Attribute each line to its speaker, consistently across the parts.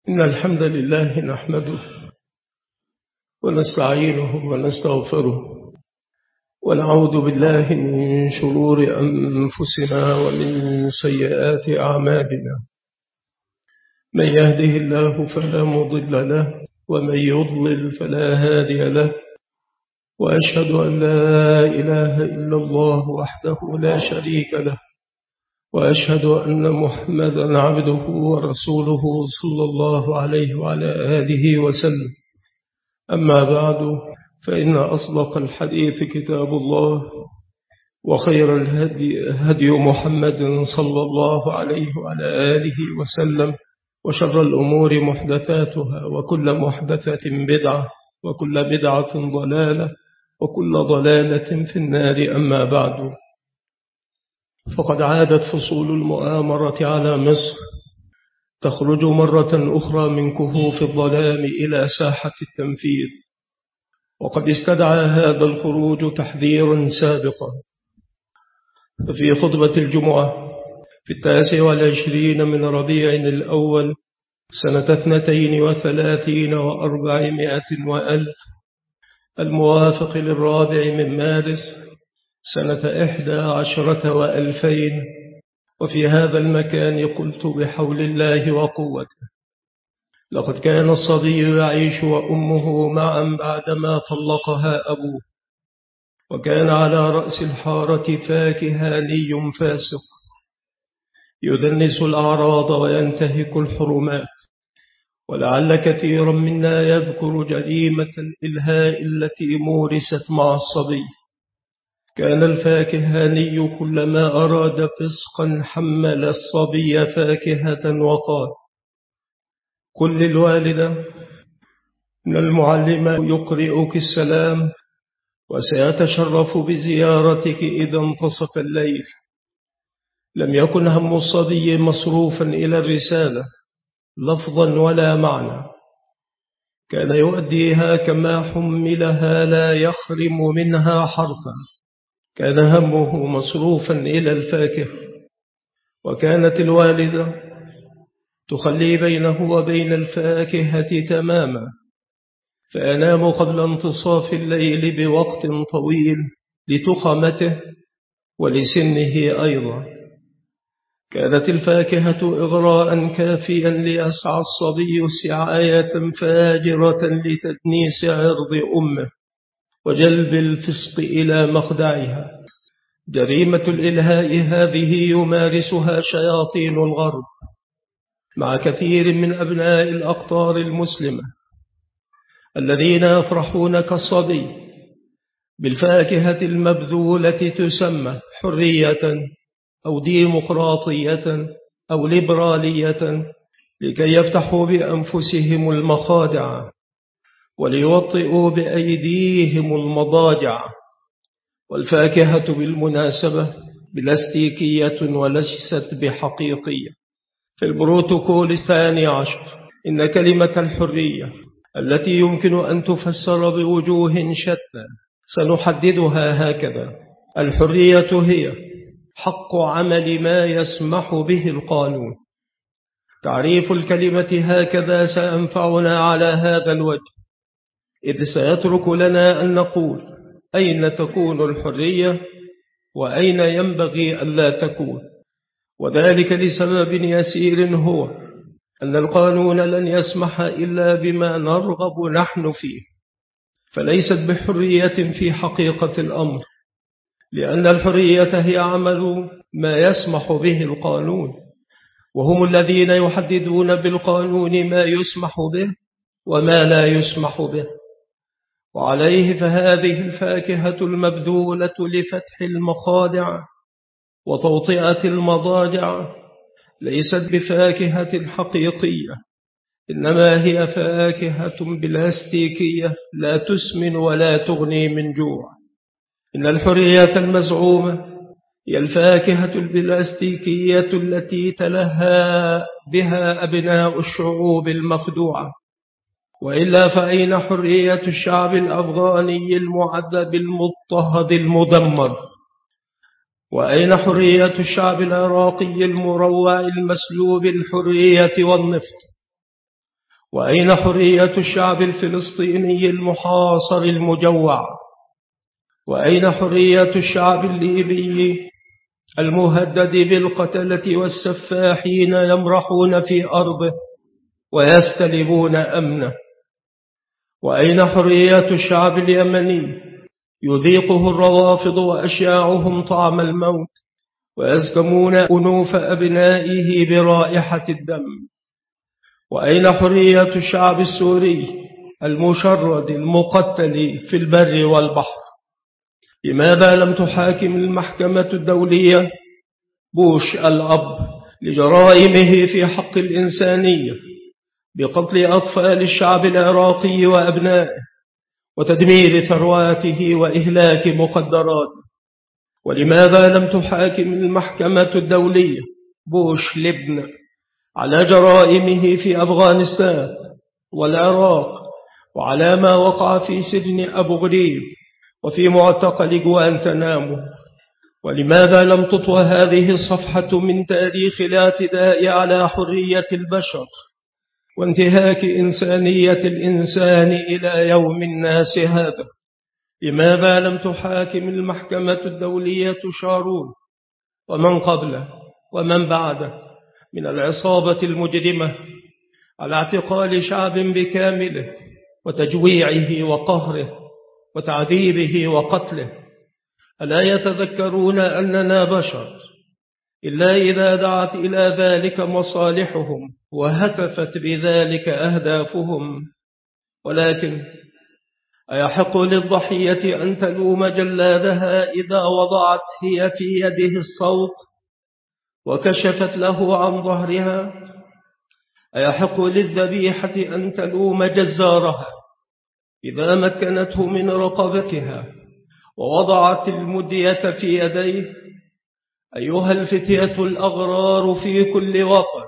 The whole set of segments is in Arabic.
Speaker 1: إن الحمد لله نحمده ونستعينه ونستغفره ونعوذ بالله من شرور أنفسنا ومن سيئات أعمالنا. من يهده الله فلا مضل له ومن يضلل فلا هادي له، وأشهد أن لا إله إلا الله وحده لا شريك له، وأشهد أن محمدا عبده ورسوله صلى الله عليه وعلى آله وسلم. أما بعد، فإن أصدق الحديث كتاب الله، وخير الهدي هدي محمد صلى الله عليه وعلى آله وسلم، وشر الأمور محدثاتها، وكل محدثة بدعة، وكل بدعة ضلالة، وكل ضلالة في النار. أما بعد، فقد عادت فصول المؤامرة على مصر تخرج مرة أخرى من كهوف الظلام إلى ساحة التنفيذ، وقد استدعى هذا الخروج تحذيرا سابقا. ففي خطبة الجمعة في 29 من ربيع الأول سنة 32 و400 وألف، الموافق للرابع من مارس سنة 11 و2000، وفي هذا المكان قلت بحول الله وقوته: لقد كان الصبي يعيش وأمه معا بعدما طلقها أبوه، وكان على رأس الحارة فاكهاني فاسق يدنس الأعراض وينتهك الحرمات. ولعل كثيرا منا يذكر جريمة الإلهاء التي مورست مع الصبي. كان الفاكهاني كلما أراد فسقا حمل الصبي فاكهة وقال: قل للوالدة إن المعلم يقرئك السلام وسيتشرف بزيارتك إذا انتصف الليل. لم يكن هم الصبي مصروفا إلى الرسالة لفظا ولا معنى، كان يؤديها كما حملها لا يخرم منها حرفا. كان همه مصروفا إلى الفاكهة، وكانت الوالدة تخلي بينه وبين الفاكهة تماما، فأنام قبل انتصاف الليل بوقت طويل لتخمته ولسنه أيضا. كانت الفاكهة إغراء كافيا ليسعى الصبي سعاية فاجرة لتدنيس عرض أمه وجلب الفسق إلى مخدعها. جريمة الإلهاء هذه يمارسها شياطين الغرب مع كثير من أبناء الأقطار المسلمة الذين يفرحون كالصبي بالفاكهة المبذولة تسمى حرية أو ديمقراطية أو ليبرالية، لكي يفتحوا بأنفسهم المخادع وليوطئوا بأيديهم المضاجع. والفاكهة بالمناسبة بلاستيكية وليست بحقيقية. في البروتوكول 12 إن كلمة الحرية التي يمكن أن تفسر بوجوه شتى سنحددها هكذا: الحرية هي حق عمل ما يسمح به القانون. تعريف الكلمة هكذا سينفعنا على هذا الوجه، إذ سيترك لنا أن نقول أين تكون الحرية وأين ينبغي ألا تكون. وذلك لسبب يسير، هو أن القانون لن يسمح إلا بما نرغب نحن فيه، فليست بحرية في حقيقة الأمر، لأن الحرية هي عمل ما يسمح به القانون، وهم الذين يحددون بالقانون ما يسمح به وما لا يسمح به. وعليه فهذه الفاكهة المبذولة لفتح المخادع وتوطئة المضاجع ليست بفاكهة حقيقية، إنما هي فاكهة بلاستيكية لا تسمن ولا تغني من جوع. إن الحرية المزعومة هي الفاكهة البلاستيكية التي تلهى بها أبناء الشعوب المخدوعة. وإلا فأين حرية الشعب الأفغاني المعذب المضطهد المدمر؟ وأين حرية الشعب العراقي المروع المسلوب الحرية والنفط؟ وأين حرية الشعب الفلسطيني المحاصر المجوع؟ وأين حرية الشعب الليبي المهدد بالقتلة والسفاحين يمرحون في أرضه ويستلبون أمنه؟ وأين حرية الشعب اليمني يذيقه الروافض وأشياعهم طعم الموت ويزكمون أنوف أبنائه برائحة الدم؟ وأين حرية الشعب السوري المشرد المقتل في البر والبحر؟ لماذا لم تحاكم المحكمة الدولية بوش الأب لجرائمه في حق الإنسانية بقتل أطفال الشعب العراقي وأبنائه وتدمير ثرواته وإهلاك مقدراته؟ ولماذا لم تحاكم المحكمة الدولية بوش لابن على جرائمه في أفغانستان والعراق وعلى ما وقع في سجن أبو غريب وفي معتقل غوانتنامو؟ ولماذا لم تطوى هذه الصفحة من تاريخ الاعتداء على حرية البشر وانتهاك إنسانية الإنسان إلى يوم الناس هذا؟ لماذا لم تحاكم المحكمة الدولية شارون ومن قبله ومن بعده من العصابة المجرمة على اعتقال شعب بكامله وتجويعه وقهره وتعذيبه وقتله؟ ألا يتذكرون أننا بشر إلا إذا دعت إلى ذلك مصالحهم وهتفت بذلك أهدافهم؟ ولكن أيحق للضحية أن تلوم جلادها إذا وضعت هي في يده الصوت وكشفت له عن ظهرها؟ أيحق للذبيحة أن تلوم جزارها إذا مكنته من رقبتها ووضعت المدية في يديه؟ أيها الفتية الأغرار في كل وطن،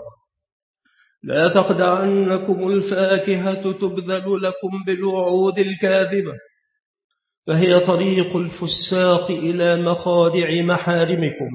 Speaker 1: لا تخدعنكم الفاكهة تبذل لكم بالوعود الكاذبة، فهي طريق الفساق إلى مخادع محارمكم.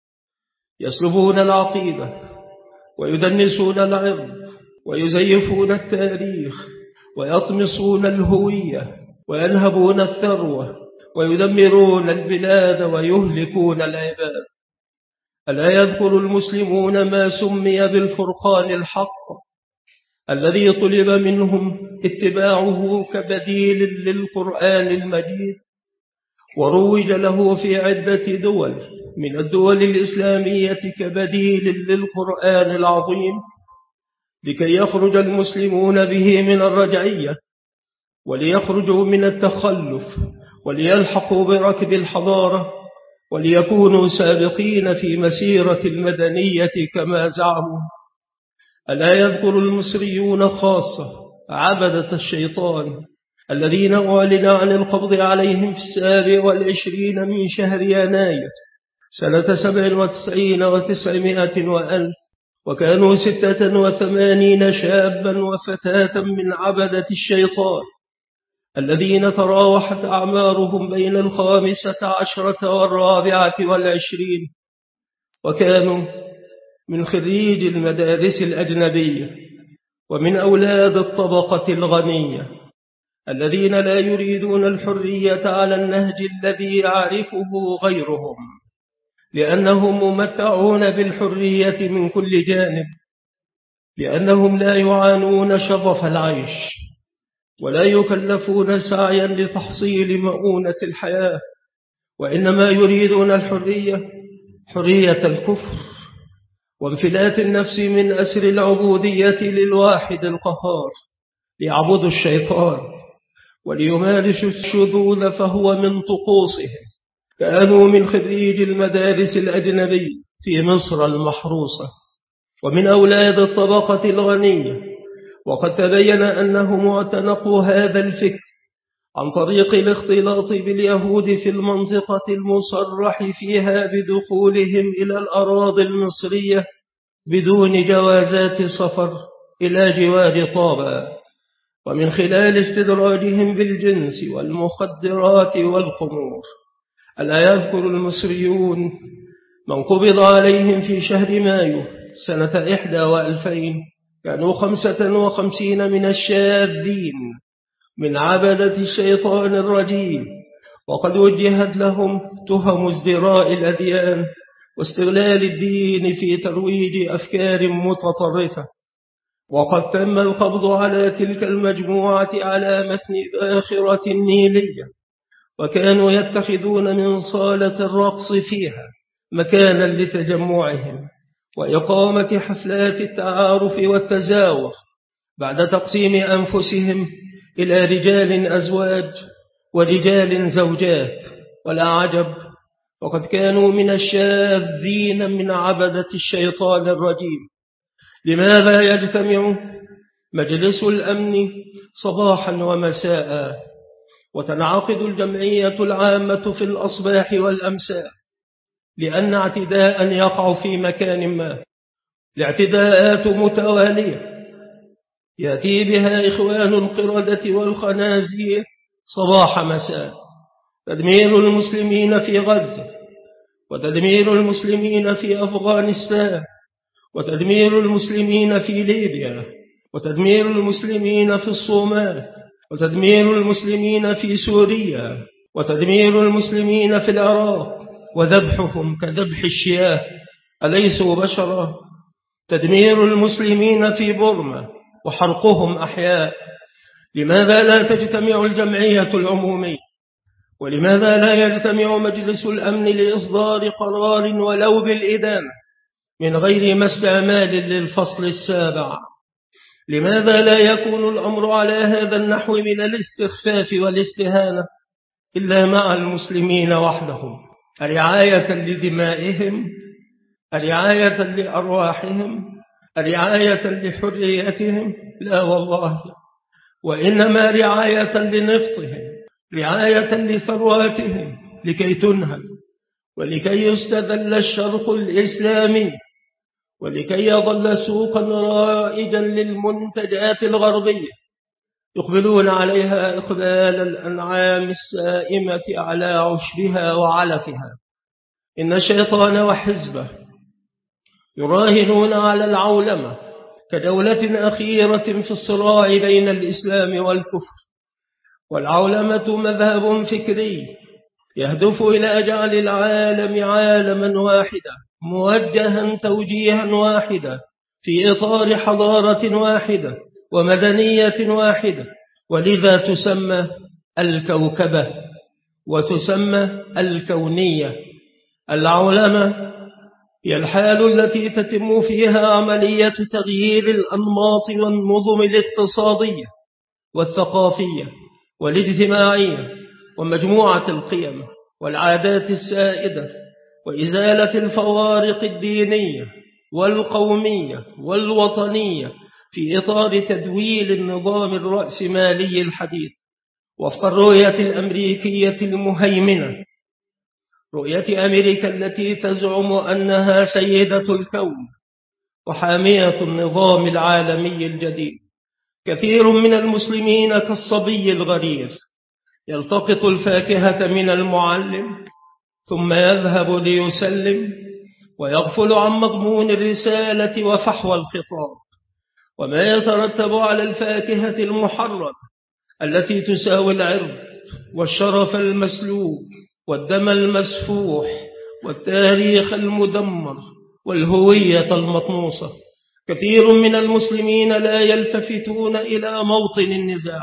Speaker 1: يسلبون العقيدة ويدنسون العرض ويزيفون التاريخ ويطمسون الهوية وينهبون الثروة ويدمرون البلاد ويهلكون العباد. ألا يذكر المسلمون ما سمي بالفرقان الحق الذي طلب منهم اتباعه كبديل للقرآن المجيد، وروج له في عدة دول من الدول الإسلامية كبديل للقرآن العظيم، لكي يخرج المسلمون به من الرجعية وليخرجوا من التخلف وليلحقوا بركب الحضارة وليكونوا سابقين في مسيرة المدنية كما زعموا. ألا يذكر المصريون خاصة عبدة الشيطان الذين أعلن عن القبض عليهم في 27 من شهر يناير سنة 97 و900 وألف، وكانوا 86 شابا وفتاة من عبدة الشيطان الذين تراوحت أعمارهم بين 15 و24، وكانوا من خريج المدارس الأجنبية ومن أولاد الطبقة الغنية الذين لا يريدون الحرية على النهج الذي يعرفه غيرهم، لأنهم ممتعون بالحرية من كل جانب، لأنهم لا يعانون شظف العيش ولا يكلفون سعيا لتحصيل مؤونة الحياة، وإنما يريدون الحرية، حرية الكفر وانفلات النفس من أسر العبودية للواحد القهار، ليعبدوا الشيطان وليمارسوا الشذوذ فهو من طقوسهم. كانوا من خريج المدارس الأجنبية في مصر المحروسة ومن أولاد الطبقة الغنية، وقد تبين أنهم اعتنقوا هذا الفكر عن طريق الاختلاط باليهود في المنطقة المصرح فيها بدخولهم إلى الأراضي المصرية بدون جوازات سفر إلى جوار طابا، ومن خلال استدراجهم بالجنس والمخدرات والخمور. ألا يذكر المصريون من قبض عليهم في شهر مايو سنة 21 كانوا 55 من الشاذين من عبدة الشيطان الرجيم، وقد وجهت لهم تهم ازدراء الأديان واستغلال الدين في ترويج أفكار متطرفة. وقد تم القبض على تلك المجموعة على متن باخرة نيلية، وكانوا يتخذون من صالة الرقص فيها مكانا لتجمعهم وإقامة حفلات التعارف والتزاور، بعد تقسيم أنفسهم إلى رجال أزواج ورجال زوجات. ولا عجب، وقد كانوا من الشاذين من عبدة الشيطان الرجيم. لماذا يجتمع مجلس الأمن صباحا ومساء، وتنعقد الجمعية العامة في الأصباح والأمساء؟ لأن اعتداء يقع في مكان ما، الاعتداءات متوالية يأتي بها إخوان القردة والخنازير صباح مساء. تدمير المسلمين في غزة، وتدمير المسلمين في أفغانستان، وتدمير المسلمين في ليبيا، وتدمير المسلمين في الصومال، وتدمير المسلمين في سوريا، وتدمير المسلمين في العراق، وذبحهم كذبح الشياه، أليسوا بشرا؟ تدمير المسلمين في بورما وحرقهم أحياء. لماذا لا تجتمع الجمعية العمومية؟ ولماذا لا يجتمع مجلس الأمن لإصدار قرار ولو بالإدانة من غير ما استعمال للفصل السابع؟ لماذا لا يكون الأمر على هذا النحو من الاستخفاف والاستهانة إلا مع المسلمين وحدهم، رعاية لدمائهم، رعاية لأرواحهم، رعاية لحريتهم؟ لا والله، وإنما رعاية لنفطهم، رعاية لثرواتهم، لكي تنهب، ولكي يستذل الشرق الإسلامي، ولكي يظل سوقا رائجا للمنتجات الغربية يقبلون عليها إقبال الأنعام السائمة على عشبها وعلفها. إن الشيطان وحزبه يراهنون على العولمة كدولة أخيرة في الصراع بين الإسلام والكفر. والعولمة مذهب فكري يهدف إلى جعل العالم عالما واحدا موجها توجيها واحدا في إطار حضارة واحدة ومدنية واحدة، ولذا تسمى الكوكبة وتسمى الكونية. العولمة هي الحال التي تتم فيها عملية تغيير الأنماط والنظم الاقتصادية والثقافية والاجتماعية ومجموعة القيم والعادات السائدة، وإزالة الفوارق الدينية والقومية والوطنية في إطار تدويل النظام الرأسمالي الحديث وفق الرؤية الأمريكية المهيمنة، رؤية أمريكا التي تزعم أنها سيدة الكون وحامية النظام العالمي الجديد. كثير من المسلمين كالصبي الغرير يلتقط الفاكهة من المعلم ثم يذهب ليسلم ويغفل عن مضمون الرسالة وفحوى الخطاب وما يترتب على الفاكهة المحرمة التي تساوي العرض والشرف المسلوب والدم المسفوح والتاريخ المدمر والهوية المطموسة. كثير من المسلمين لا يلتفتون إلى موطن النزاع،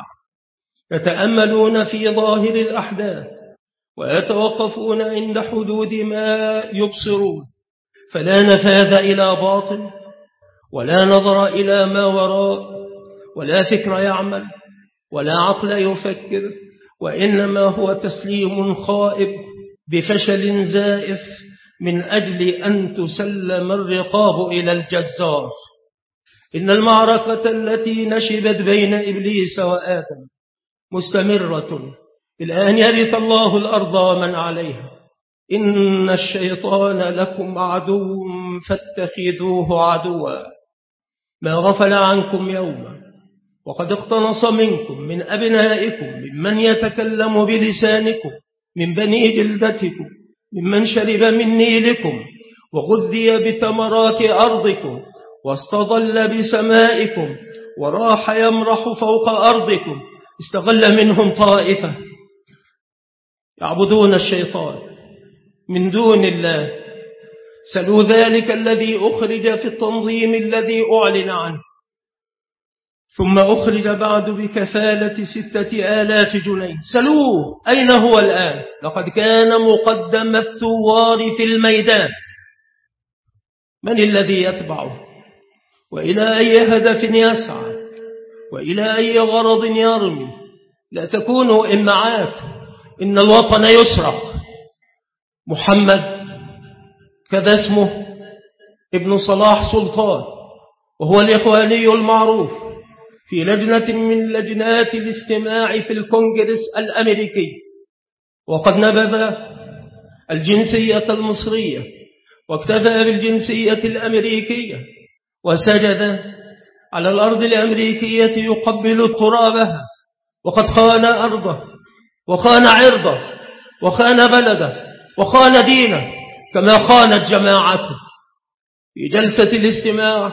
Speaker 1: يتأملون في ظاهر الأحداث ويتوقفون عند حدود ما يبصرون، فلا نفاذ إلى باطل ولا نظر إلى ما وراء ولا فكر يعمل ولا عقل يفكر، وإنما هو تسليم خائب بفشل زائف من أجل أن تسلم الرقاب إلى الجزار. إن المعركة التي نشبت بين إبليس وآدم مستمرة إلى أن يرث الله الأرض ومن عليها. إن الشيطان لكم عدو فاتخذوه عدوا. ما غفل عنكم يوما وقد اقتنص منكم من أبنائكم ممن يتكلم بلسانكم من بني جلدتكم ممن شرب من نيلكم وغذي بثمرات أرضكم واستظل بسمائكم وراح يمرح فوق أرضكم، استغل منهم طائفة يعبدون الشيطان من دون الله. سلوا ذلك الذي أخرج في التنظيم الذي أعلن عنه، ثم أخرج بعد بكفالة 6,000 جنيه. سلوه أين هو الآن؟ لقد كان مقدم الثوار في الميدان. من الذي يتبعه؟ وإلى أي هدف يسعى؟ وإلى أي غرض يرمي؟ لا تكونوا إمعات. إن الوطن يسرق. محمد كذا اسمه ابن صلاح سلطان، وهو الإخواني المعروف في لجنة من لجنات الاستماع في الكونغرس الأمريكي، وقد نبذ الجنسية المصرية واكتفى بالجنسية الأمريكية، وسجد على الأرض الأمريكية يقبل ترابها، وقد خان أرضه وخان عرضه وخان بلده وخان دينه كما خانت جماعته. في جلسة الاستماع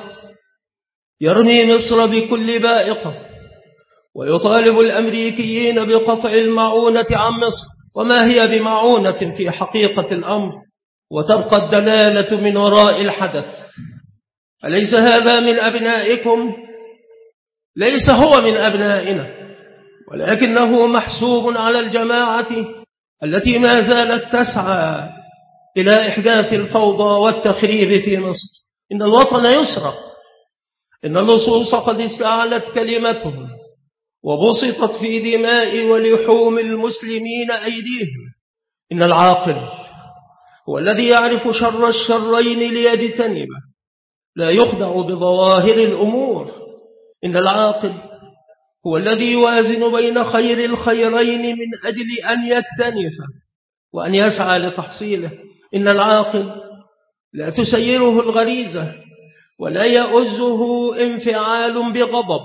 Speaker 1: يرمي مصر بكل بائقة، ويطالب الأمريكيين بقطع المعونة عن مصر، وما هي بمعونة في حقيقة الأمر، وتبقى الدلالة من وراء الحدث. أليس هذا من أبنائكم؟ ليس هو من أبنائنا، ولكنه محسوب على الجماعة التي ما زالت تسعى إلى إحداث الفوضى والتخريب في مصر. إن الوطن يسرق. إن اللصوص قد استعلت كلمتهم وبسطت في دماء ولحوم المسلمين أيديهم. إن العاقل هو الذي يعرف شر الشرين ليجتنبه، لا يخدع بظواهر الأمور. إن العاقل هو الذي يوازن بين خير الخيرين من أجل أن يكتنفه وأن يسعى لتحصيله. إن العاقل لا تسيره الغريزة ولا يؤزه انفعال بغضب،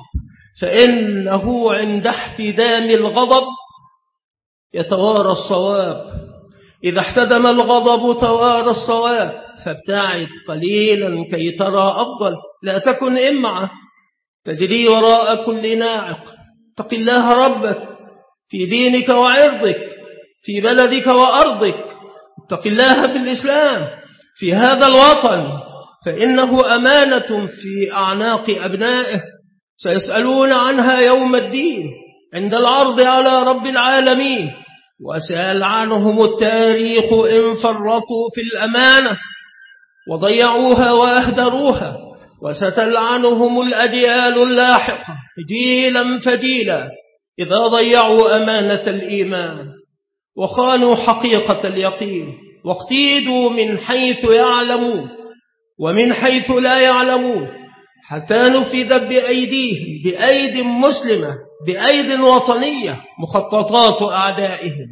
Speaker 1: فإنه عند احتدام الغضب يتوارى الصواب. إذا احتدم الغضب توارى الصواب، فابتعد قليلا كي ترى أفضل. لا تكن إمعة تجري وراء كل ناعق. اتق الله ربك في دينك وعرضك، في بلدك وأرضك. اتق الله في الإسلام في هذا الوطن، فإنه أمانة في أعناق أبنائه، سيسألون عنها يوم الدين عند العرض على رب العالمين، وسأل عنهم التاريخ إن فرطوا في الأمانة وضيعوها وأهدروها، وستلعنهم الأجيال اللاحقة جيلا فجيلا إذا ضيعوا أمانة الإيمان وخانوا حقيقة اليقين، واقتيدوا من حيث يعلمون ومن حيث لا يعلمون، حتى نفذت بأيديهم بأيد مسلمة بأيد وطنية مخططات أعدائهم،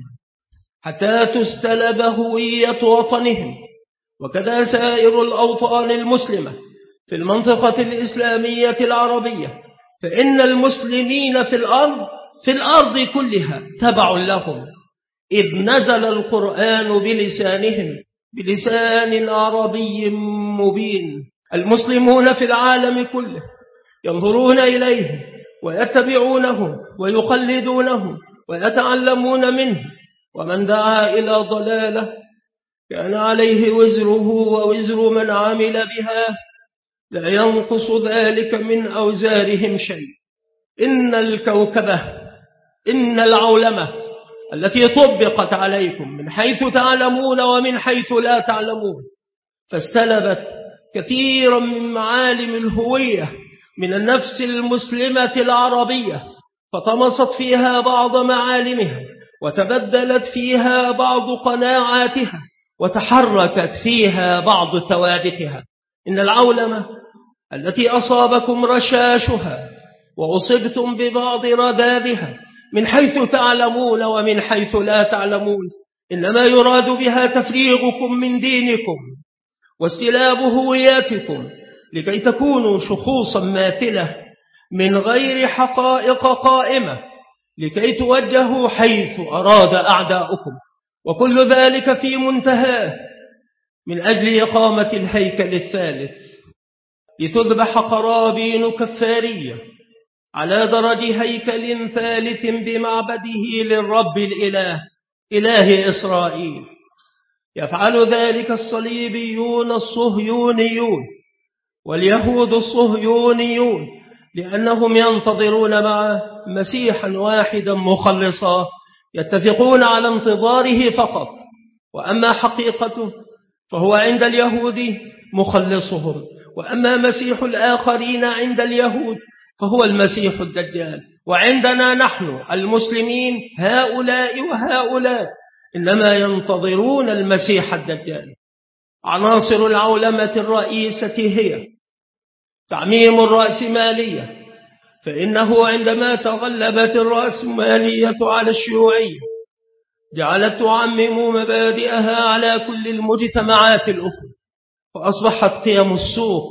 Speaker 1: حتى تستلب هوية وطنهم. وكذا سائر الأوطان المسلمة في المنطقة الإسلامية العربية، فإن المسلمين في الأرض كلها تبع لهم، إذ نزل القرآن بلسانهم بلسان عربي مبين. المسلمون في العالم كله ينظرون إليه ويتبعونه ويقلدونه ويتعلمون منه، ومن دعا إلى ضلاله كان عليه وزره ووزر من عمل بها، لا ينقص ذلك من أوزارهم شيء. إن الكوكبة، إن العولمة التي طبقت عليكم من حيث تعلمون ومن حيث لا تعلمون، فاستلبت كثيرا من معالم الهوية من النفس المسلمة العربية، فطمست فيها بعض معالمها، وتبدلت فيها بعض قناعاتها، وتحركت فيها بعض ثوابتها. إن العولمة التي أصابكم رشاشها وأصبتم ببعض رذاذها من حيث تعلمون ومن حيث لا تعلمون، إنما يراد بها تفريغكم من دينكم واستلاب هوياتكم، لكي تكونوا شخوصا ماثلة من غير حقائق قائمة، لكي توجهوا حيث أراد أعداؤكم، وكل ذلك في منتهاه من أجل إقامة الهيكل الثالث. لتذبح قرابين كفارية على درج هيكل ثالث بمعبده للرب الإله إله إسرائيل. يفعل ذلك الصليبيون الصهيونيون واليهود الصهيونيون لأنهم ينتظرون معه مسيحا واحدا مخلصا يتفقون على انتظاره فقط، وأما حقيقته فهو عند اليهود مخلصهم، وأما مسيح الآخرين عند اليهود فهو المسيح الدجال. وعندنا نحن المسلمين هؤلاء وهؤلاء إنما ينتظرون المسيح الدجال. عناصر العولمة الرئيسة هي تعميم الرأسمالية، فإنه عندما تغلبت الرأسمالية على الشيوعية جعلت تعمم مبادئها على كل المجتمعات الأخرى، فأصبحت قيم السوق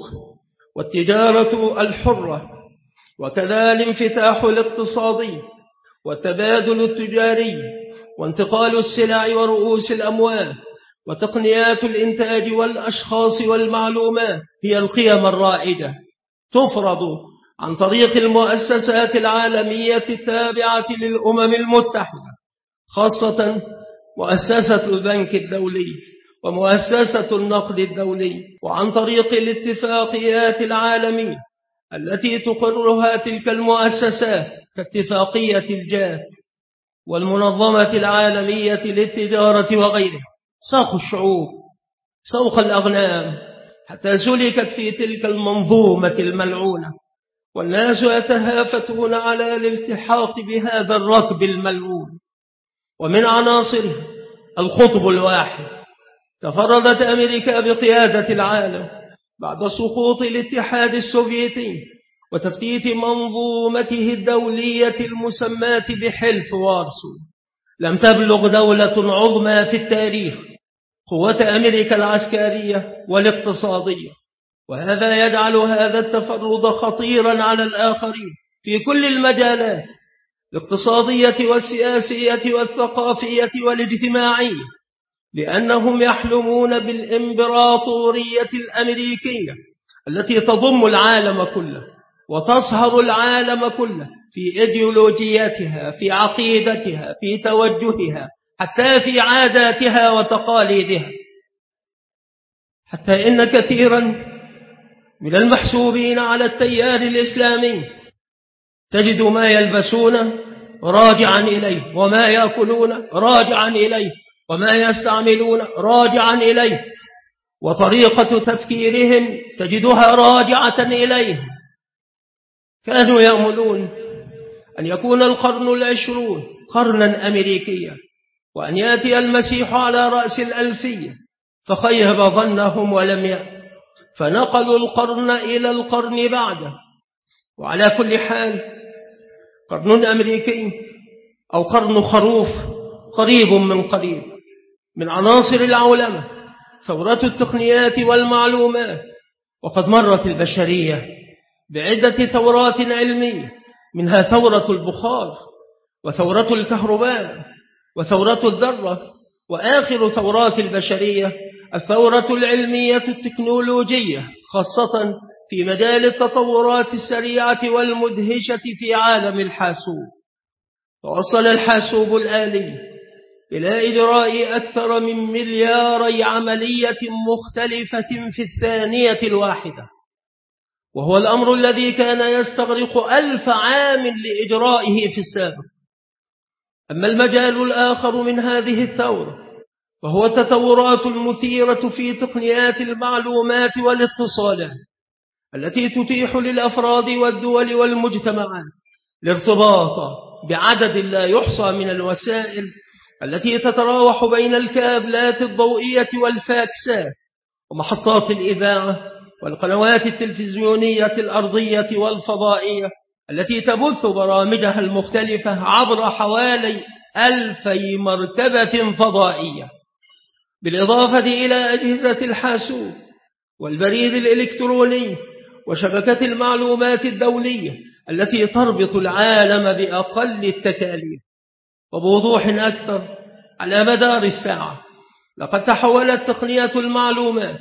Speaker 1: والتجارة الحرة وكذا الانفتاح الاقتصادي والتبادل التجاري وانتقال السلع ورؤوس الأموال وتقنيات الإنتاج والأشخاص والمعلومات هي القيم الرائدة، تفرض عن طريق المؤسسات العالمية التابعة للأمم المتحدة، خاصة مؤسسة البنك الدولي ومؤسسة النقد الدولي، وعن طريق الاتفاقيات العالمية التي تقرها تلك المؤسسات كاتفاقية الجات والمنظمة العالمية للتجارة وغيرها. ساق الشعوب سوق الأغنام حتى سلكت في تلك المنظومة الملعونة، والناس يتهافتون على الالتحاق بهذا الركب الملعون. ومن عناصره القطب الواحد. تفردت أمريكا بقيادة العالم بعد سقوط الاتحاد السوفيتي وتفتيت منظومته الدولية المسماة بحلف وارسو. لم تبلغ دولة عظمى في التاريخ قوة أمريكا العسكرية والاقتصادية، وهذا يجعل هذا التفرد خطيرا على الآخرين في كل المجالات الاقتصادية والسياسية والثقافية والاجتماعية، لأنهم يحلمون بالإمبراطورية الأمريكية التي تضم العالم كله وتصهر العالم كله في إيديولوجياتها، في عقيدتها، في توجهها، حتى في عاداتها وتقاليدها. حتى إن كثيرا من المحسوبين على التيار الإسلامي تجد ما يلبسون راجعا إليه، وما يأكلون راجعا إليه، وما يستعملون راجعا إليه، وطريقة تفكيرهم تجدها راجعة إليه. كانوا يأملون أن يكون القرن العشرون قرنا أمريكيا، وأن يأتي المسيح على رأس الألفية، فخيب ظنهم ولم يأت، فنقلوا القرن إلى القرن بعده. وعلى كل حال قرن أمريكي أو قرن خروف قريب من قريب. من عناصر العولمة ثورة التقنيات والمعلومات، وقد مرت البشرية بعدة ثورات علمية، منها ثورة البخار وثورة الكهرباء وثورة الذرة، وآخر ثورات البشرية الثورة العلمية التكنولوجية، خاصة في مجال التطورات السريعة والمدهشة في عالم الحاسوب. ووصل الحاسوب الآلي إلى إجراء أكثر من 2 مليار عملية مختلفة في الثانية الواحدة، وهو الأمر الذي كان يستغرق 1000 عام لإجرائه في السابق. أما المجال الآخر من هذه الثورة وهو التطورات المثيرة في تقنيات المعلومات والاتصالات التي تتيح للأفراد والدول والمجتمعات الارتباط بعدد لا يحصى من الوسائل التي تتراوح بين الكابلات الضوئية والفاكسات ومحطات الإذاعة والقنوات التلفزيونية الأرضية والفضائية التي تبث برامجها المختلفة عبر حوالي 2000 مركبة فضائية، بالإضافة إلى أجهزة الحاسوب والبريد الإلكتروني وشبكة المعلومات الدولية التي تربط العالم بأقل التكاليف. وبوضوح أكثر على مدار الساعة لقد تحولت تقنية المعلومات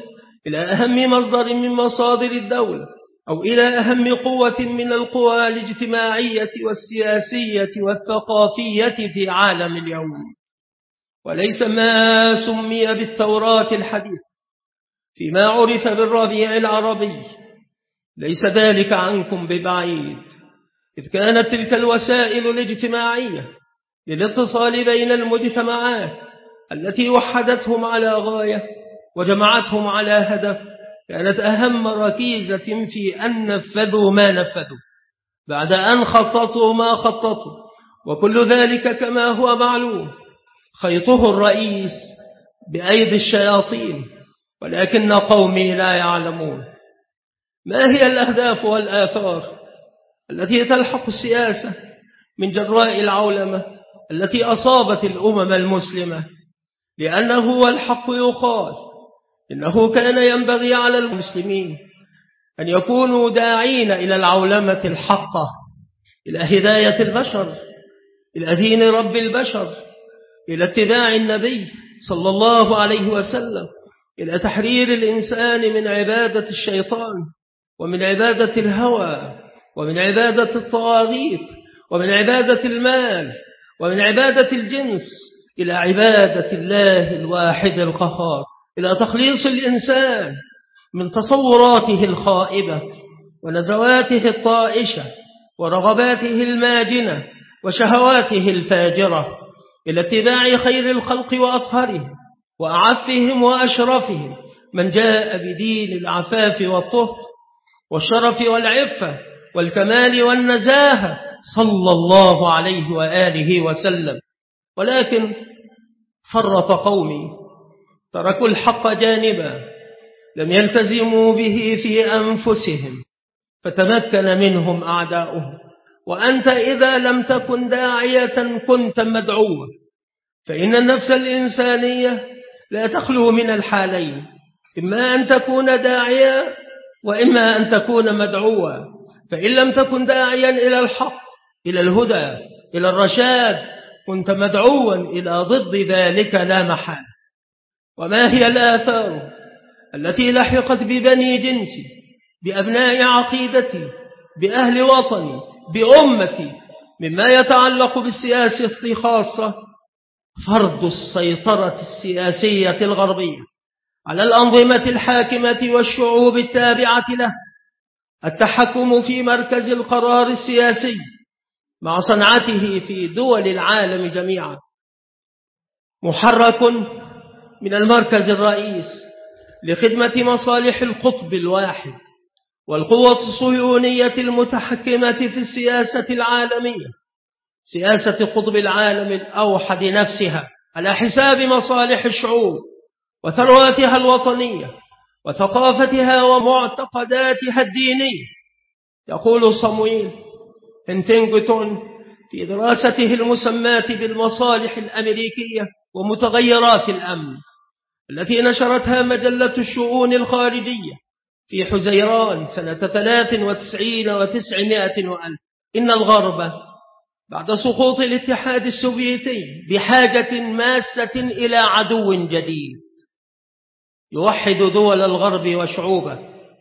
Speaker 1: إلى أهم مصدر من مصادر الدولة أو إلى أهم قوة من القوى الاجتماعية والسياسية والثقافية في عالم اليوم، وليس ما سمي بالثورات الحديثة فيما عرف بالربيع العربي. ليس ذلك عنكم ببعيد، إذ كانت تلك الوسائل الاجتماعية للاتصال بين المجتمعات التي وحدتهم على غاية وجمعتهم على هدف كانت أهم ركيزة في أن نفذوا ما نفذوا بعد أن خططوا ما خططوا، وكل ذلك كما هو معلوم خيطه الرئيس بأيدي الشياطين، ولكن قومي لا يعلمون. ما هي الأهداف والآثار التي تلحق السياسة من جراء العولمة التي أصابت الأمم المسلمة؟ لأنه والحق يقال إنه كان ينبغي على المسلمين أن يكونوا داعين إلى العولمة الحقة، إلى هداية البشر، إلى دين رب البشر، إلى اتباع النبي صلى الله عليه وسلم، إلى تحرير الإنسان من عبادة الشيطان ومن عبادة الهوى ومن عبادة الطواغيت ومن عبادة المال ومن عبادة الجنس إلى عبادة الله الواحد القهار، إلى تخليص الإنسان من تصوراته الخائبة ونزواته الطائشة ورغباته الماجنة وشهواته الفاجرة، إلى اتباع خير الخلق وأطهرهم وأعفهم وأشرفهم من جاء بدين العفاف والطهر والشرف والعفة والكمال والنزاهة صلى الله عليه وآله وسلم. ولكن فرط قومي، تركوا الحق جانبا، لم يلتزموا به في أنفسهم فتمكن منهم أعداؤهم. وأنت إذا لم تكن داعية كنت مدعوة، فإن النفس الإنسانية لا تخلو من الحالين، إما أن تكون داعية وإما أن تكون مدعوة. فإن لم تكن داعيا إلى الحق، إلى الهدى، إلى الرشاد، كنت مدعوا إلى ضد ذلك لا محالة. وما هي الآثار التي لحقت ببني جنسي، بأبناء عقيدتي، بأهل وطني، بأمتي، مما يتعلق بالسياسة خاصة؟ فرض السيطرة السياسية الغربية على الأنظمة الحاكمة والشعوب التابعة له، التحكم في مركز القرار السياسي مع صنعته في دول العالم جميعا، محرك من المركز الرئيس لخدمة مصالح القطب الواحد والقوة الصهيونية المتحكمة في السياسة العالمية، سياسة قطب العالم الأوحد نفسها على حساب مصالح الشعوب وثرواتها الوطنية وثقافتها ومعتقداتها الدينية. يقول صمويل هنتنغتون في دراسته المسماة بالمصالح الأمريكية ومتغيرات الأمن التي نشرتها مجلة الشؤون الخارجية في حزيران سنة 93 و900 وألف، إن الغرب بعد سقوط الاتحاد السوفيتي بحاجة ماسة إلى عدو جديد يوحد دول الغرب وشعوبه،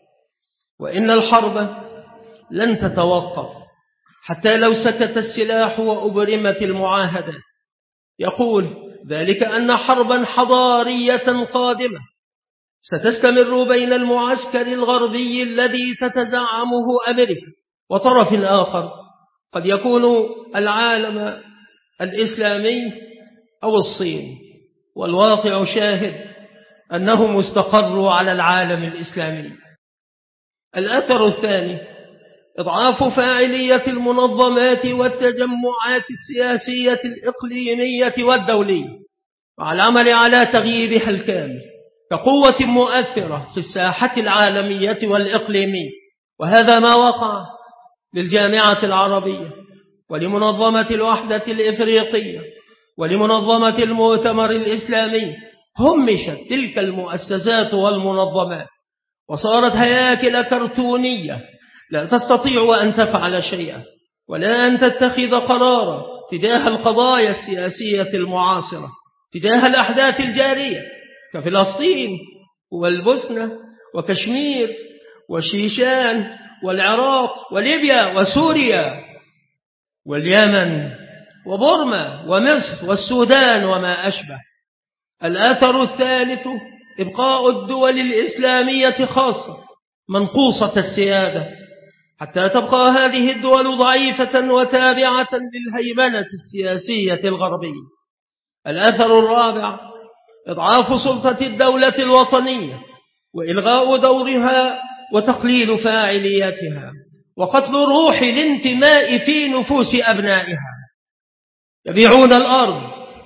Speaker 1: وإن الحرب لن تتوقف حتى لو سكت السلاح وأبرمت المعاهدة. يقول ذلك أن حربا حضارية قادمة ستستمر بين المعسكر الغربي الذي تتزعمه أمريكا وطرف آخر قد يكون العالم الإسلامي أو الصين، والواقع شاهد أنهم استقروا على العالم الإسلامي. الأثر الثاني إضعاف فاعلية المنظمات والتجمعات السياسية الإقليمية والدولية مع العمل على تغييرها الكامل كقوة مؤثرة في الساحة العالمية والإقليمية. وهذا ما وقع للجامعة العربية ولمنظمة الوحدة الإفريقية ولمنظمة المؤتمر الإسلامي. همشت تلك المؤسسات والمنظمات وصارت هياكل كرتونية لا تستطيع أن تفعل شيئا ولا أن تتخذ قرارا تجاه القضايا السياسية المعاصرة، تجاه الأحداث الجارية كفلسطين والبوسنة وكشمير وشيشان والعراق وليبيا وسوريا واليمن وبورما ومصر والسودان وما أشبه. الأثر الثالث إبقاء الدول الإسلامية خاصة منقوصة السيادة حتى تبقى هذه الدول ضعيفة وتابعة للهيمنة السياسية الغربية. الأثر الرابع إضعاف سلطة الدولة الوطنية وإلغاء دورها وتقليل فاعليتها وقتل روح الانتماء في نفوس أبنائها. يبيعون الأرض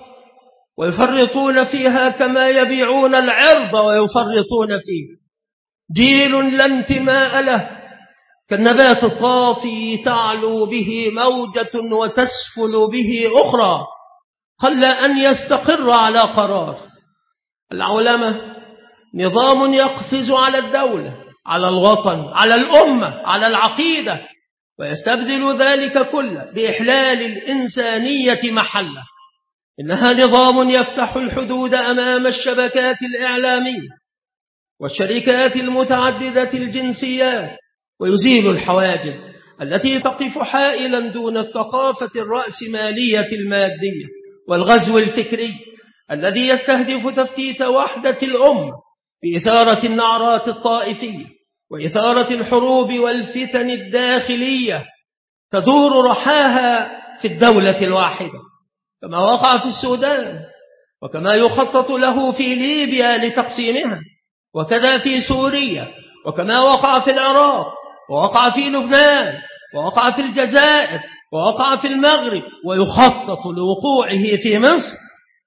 Speaker 1: ويفرطون فيها كما يبيعون العرض ويفرطون فيه. جيل لا انتماء له كالنبات الطافي تعلو به موجة وتسفل به أخرى قل أن يستقر على قرار. العولمة نظام يقفز على الدولة، على الوطن، على الأمة، على العقيدة، ويستبدل ذلك كله بإحلال الإنسانية محله. إنها نظام يفتح الحدود أمام الشبكات الإعلامية والشركات المتعددة الجنسيات، ويزيل الحواجز التي تقف حائلا دون الثقافة الرأسمالية المادية والغزو الفكري الذي يستهدف تفتيت وحدة الأمة بإثارة النعرات الطائفية وإثارة الحروب والفتن الداخلية تدور رحاها في الدولة الواحدة، كما وقع في السودان وكما يخطط له في ليبيا لتقسيمها، وكذا في سوريا، وكما وقع في العراق، ووقع في لبنان، ووقع في الجزائر، ووقع في المغرب، ويخطط لوقوعه في مصر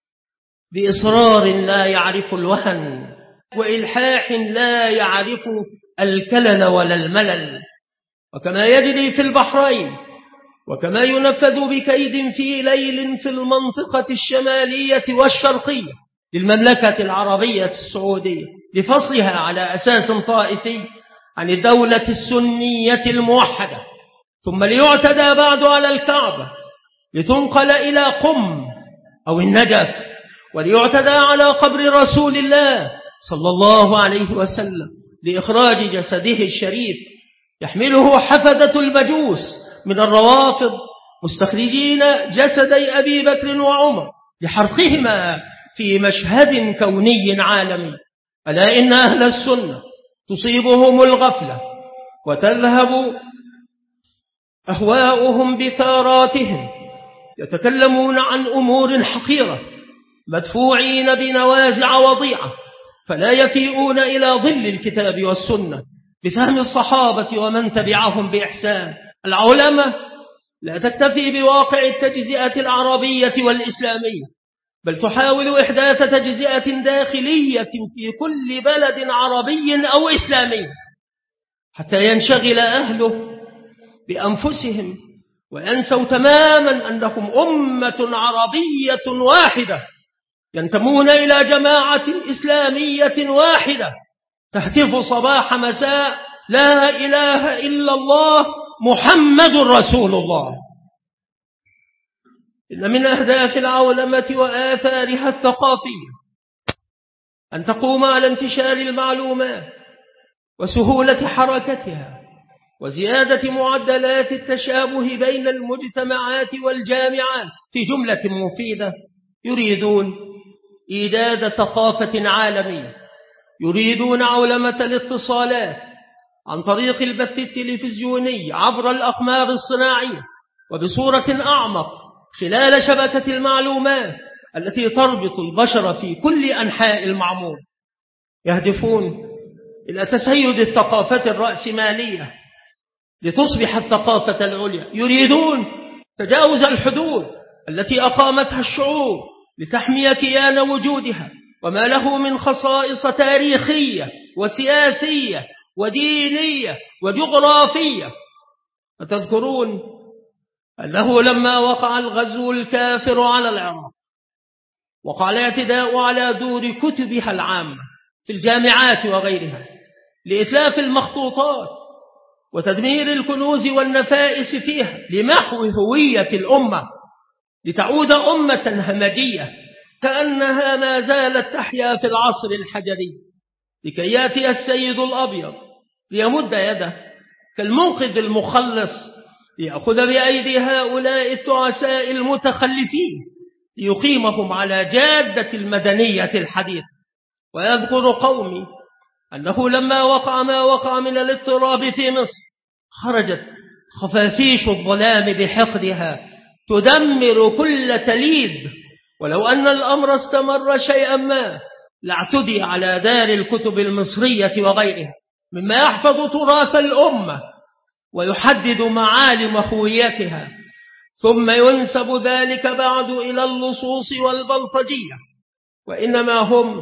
Speaker 1: بإصرار لا يعرف الوهن وإلحاح لا يعرف الكلل ولا الملل، وكما يجري في البحرين، وكما ينفذ بكيد في ليل في المنطقة الشمالية والشرقية للمملكة العربية السعودية لفصلها على أساس طائفي عن الدولة السنية الموحدة، ثم ليعتدى بعد على الكعبة لتنقل إلى قم أو النجف، وليعتدى على قبر رسول الله صلى الله عليه وسلم لإخراج جسده الشريف يحمله حفدة المجوس من الروافض مستخرجين جسدي أبي بكر وعمر لحرقهما في مشهد كوني عالمي. ألا إن أهل السنة تصيبهم الغفلة وتذهب أهواؤهم بثاراتهم، يتكلمون عن أمور حقيرة مدفوعين بنوازع وضيعة، فلا يفيئون إلى ظل الكتاب والسنة بفهم الصحابة ومن تبعهم بإحسان. العلماء لا تكتفي بواقع التجزئة العربية والإسلامية، بل تحاول إحداث تجزئة داخلية في كل بلد عربي أو إسلامي حتى ينشغل أهله بأنفسهم وينسوا تماما أنهم أمة عربية واحدة ينتمون إلى جماعة إسلامية واحدة تهتف صباح مساء لا إله إلا الله محمد رسول الله. إن من أهداف العولمة وآثارها الثقافية أن تقوم على انتشار المعلومات وسهولة حركتها وزيادة معدلات التشابه بين المجتمعات والجامعات في جملة مفيدة. يريدون إيجاد ثقافة عالمية، يريدون عولمة الاتصالات عن طريق البث التلفزيوني عبر الأقمار الصناعية وبصورة أعمق خلال شبكة المعلومات التي تربط البشر في كل أنحاء المعمور. يهدفون إلى تسيد الثقافة الرأسمالية لتصبح الثقافة العليا، يريدون تجاوز الحدود التي أقامتها الشعوب لتحمي كيان وجودها وما له من خصائص تاريخية وسياسية ودينية وجغرافية. وتذكرون أنه لما وقع الغزو الكافر على العراق وقع الاعتداء على دور كتبها العامة في الجامعات وغيرها لإتلاف المخطوطات وتدمير الكنوز والنفائس فيها لمحو هوية الأمة لتعود أمة همجية كأنها ما زالت تحيا في العصر الحجري. لكي يأتي السيد الأبيض ليمد يده كالمنقذ المخلص ليأخذ بأيدي هؤلاء التعساء المتخلفين ليقيمهم على جادة المدنية الحديثة. ويذكر قومي أنه لما وقع ما وقع من الاضطراب في مصر خرجت خفافيش الظلام بحقدها تدمر كل تليد، ولو أن الأمر استمر شيئا ما لاعتدي على دار الكتب المصرية وغيرها مما يحفظ تراث الأمة ويحدد معالم هويتها، ثم ينسب ذلك بعد إلى اللصوص والبلطجية، وإنما هم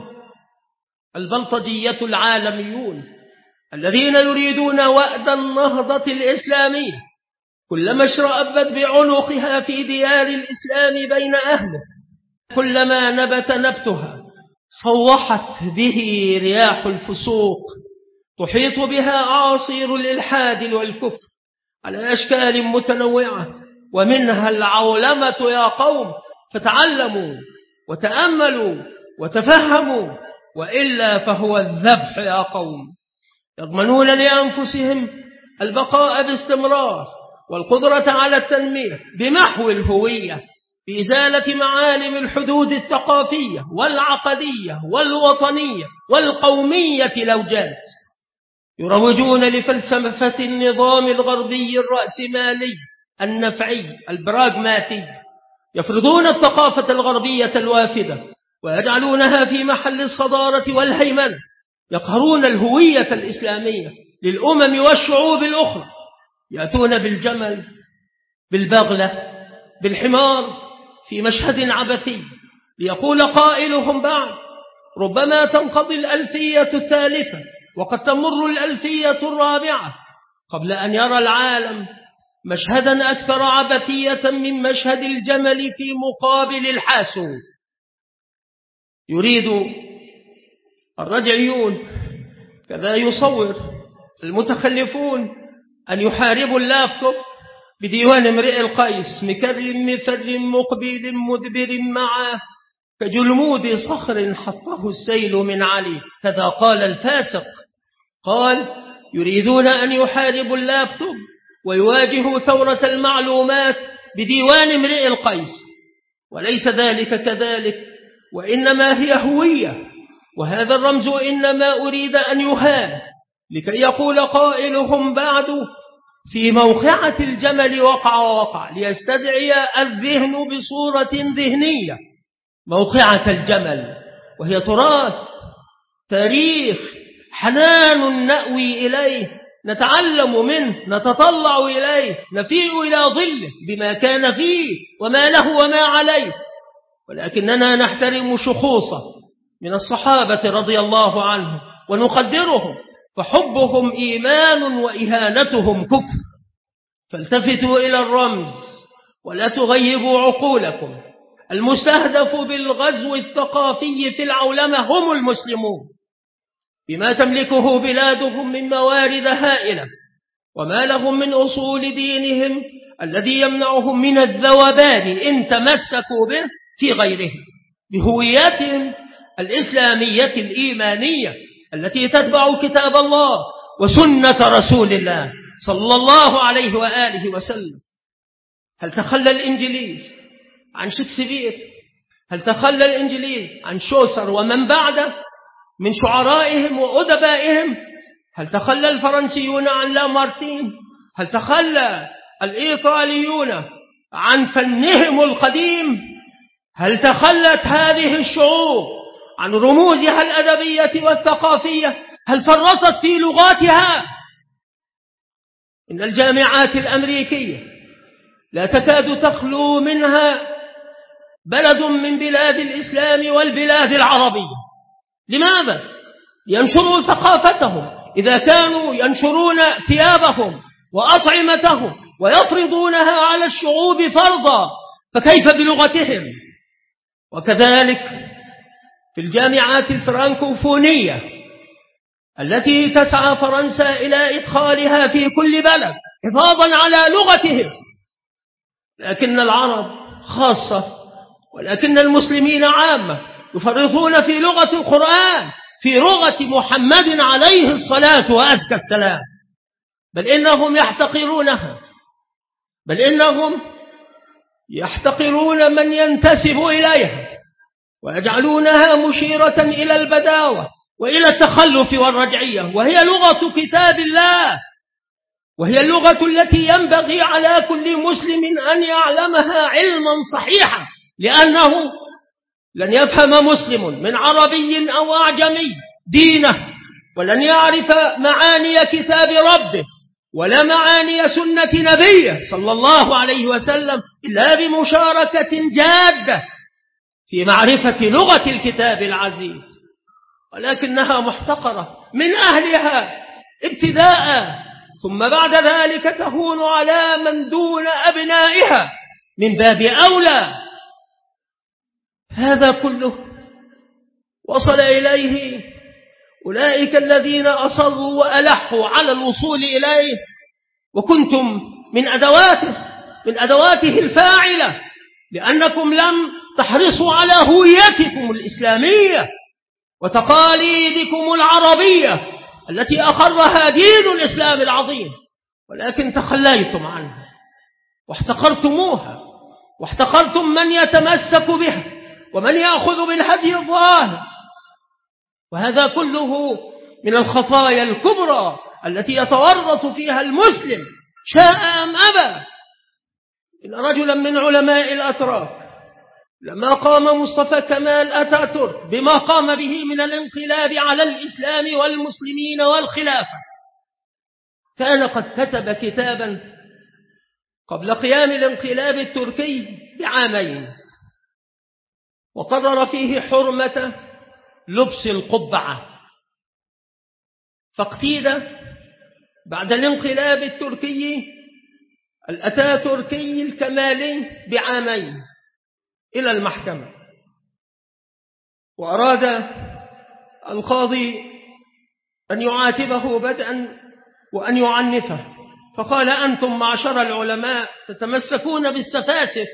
Speaker 1: البلطجية العالميون الذين يريدون وأد النهضة الإسلامية كلما اشرأبت بعنقها في ديار الإسلام بين أهله، كلما نبت نبتها صوحت به رياح الفسوق، تحيط بها أعاصير الإلحاد والكفر على أشكال متنوعة، ومنها العولمة يا قوم، فتعلموا وتأملوا وتفهموا، وإلا فهو الذبح يا قوم. يضمنون لأنفسهم البقاء باستمرار والقدرة على التنمية بمحو الهوية بإزالة معالم الحدود الثقافية والعقدية والوطنية والقومية لو جاز. يروجون لفلسفة النظام الغربي الرأسمالي النفعي البراغماتي، يفرضون الثقافة الغربية الوافدة ويجعلونها في محل الصدارة والهيمنة، يقهرون الهوية الإسلامية للأمم والشعوب الأخرى، يأتون بالجمل بالبغلة بالحمار في مشهد عبثي، ليقول قائلهم بعد ربما تنقضي الألفية الثالثة وقد تمر الألفية الرابعة قبل أن يرى العالم مشهدا أكثر عبثية من مشهد الجمل في مقابل الحاسو. يريد الرجعيون كذا يصور المتخلفون أن يحاربوا اللابتوب بديوان امرئ القيس مكر مثر مقبل مدبر معه كجلمود صخر حطه السيل من علي، كذا قال الفاسق. قال يريدون أن يحاربوا اللابتوب ويواجهوا ثورة المعلومات بديوان امرئ القيس، وليس ذلك كذلك، وإنما هي هوية، وهذا الرمز إنما أريد أن يهان لكي يقول قائلهم بعد في موقعة الجمل وقع ليستدعي الذهن بصورة ذهنية موقعة الجمل، وهي تراث تاريخ حنان نأوي إليه، نتعلم منه، نتطلع إليه، نفيء إلى ظله بما كان فيه وما له وما عليه، ولكننا نحترم شخوصه من الصحابة رضي الله عنهم ونقدرهم، فحبهم إيمان وإهانتهم كفر. فالتفتوا إلى الرمز ولا تغيبوا عقولكم. المستهدف بالغزو الثقافي في العولمة هم المسلمون بما تملكه بلادهم من موارد هائلة، وما لهم من أصول دينهم الذي يمنعهم من الذوبان إن تمسكوا به في غيرهم، بهوياتهم الإسلامية الإيمانية التي تتبع كتاب الله وسنة رسول الله صلى الله عليه وآله وسلم. هل تخلى الإنجليز عن شكسبير؟ هل تخلى الإنجليز عن شوسر ومن بعده من شعرائهم وأدبائهم؟ هل تخلى الفرنسيون عن لامارتين؟ هل تخلى الإيطاليون عن فنهم القديم؟ هل تخلت هذه الشعوب عن رموزها الأدبية والثقافية؟ هل فرطت في لغاتها؟ إن الجامعات الأمريكية لا تكاد تخلو منها بلد من بلاد الإسلام والبلاد العربية. لماذا؟ لينشروا ثقافتهم. إذا كانوا ينشرون ثيابهم وأطعمتهم ويفرضونها على الشعوب فرضا، فكيف بلغتهم؟ وكذلك في الجامعات الفرنكوفونية التي تسعى فرنسا إلى إدخالها في كل بلد حفاظا على لغتهم، لكن العرب خاصة ولكن المسلمين عامة يفرطون في لغة القرآن في لغة محمد عليه الصلاة وأزكى السلام، بل إنهم يحتقرونها، بل إنهم يحتقرون من ينتسب إليها ويجعلونها مشيرة إلى البداوة وإلى التخلف والرجعية، وهي لغة كتاب الله، وهي اللغة التي ينبغي على كل مسلم أن يعلمها علما صحيحا، لأنه لن يفهم مسلم من عربي أو أعجمي دينه ولن يعرف معاني كتاب ربه ولا معاني سنة نبيه صلى الله عليه وسلم إلا بمشاركة جادة في معرفة لغة الكتاب العزيز، ولكنها محتقرة من أهلها ابتداء، ثم بعد ذلك تهون على من دون أبنائها من باب أولى. هذا كله وصل إليه أولئك الذين أصروا وألحوا على الوصول إليه، وكنتم من أدواته الفاعلة، لأنكم لم تحرصوا على هويتكم الإسلامية وتقاليدكم العربية التي أقرها دين الإسلام العظيم، ولكن تخليتم عنها واحتقرتموها، واحتقرتم من يتمسك بها ومن يأخذ بالهدي الظاهر. وهذا كله من الخطايا الكبرى التي يتورط فيها المسلم شاء أم أبى. إن رجلا من علماء الأتراك لما قام مصطفى كمال أتاتورك بما قام به من الانقلاب على الإسلام والمسلمين والخلافة، كان قد كتب كتابا قبل قيام الانقلاب التركي بعامين، وقرر فيه حرمة لبس القبعة، فاقتيد بعد الانقلاب التركي الأتاتوركي الكمالي بعامين إلى المحكمة، وأراد القاضي أن يعاتبه بدءا وأن يعنفه، فقال: أنتم معشر العلماء تتمسكون بالسفاسف،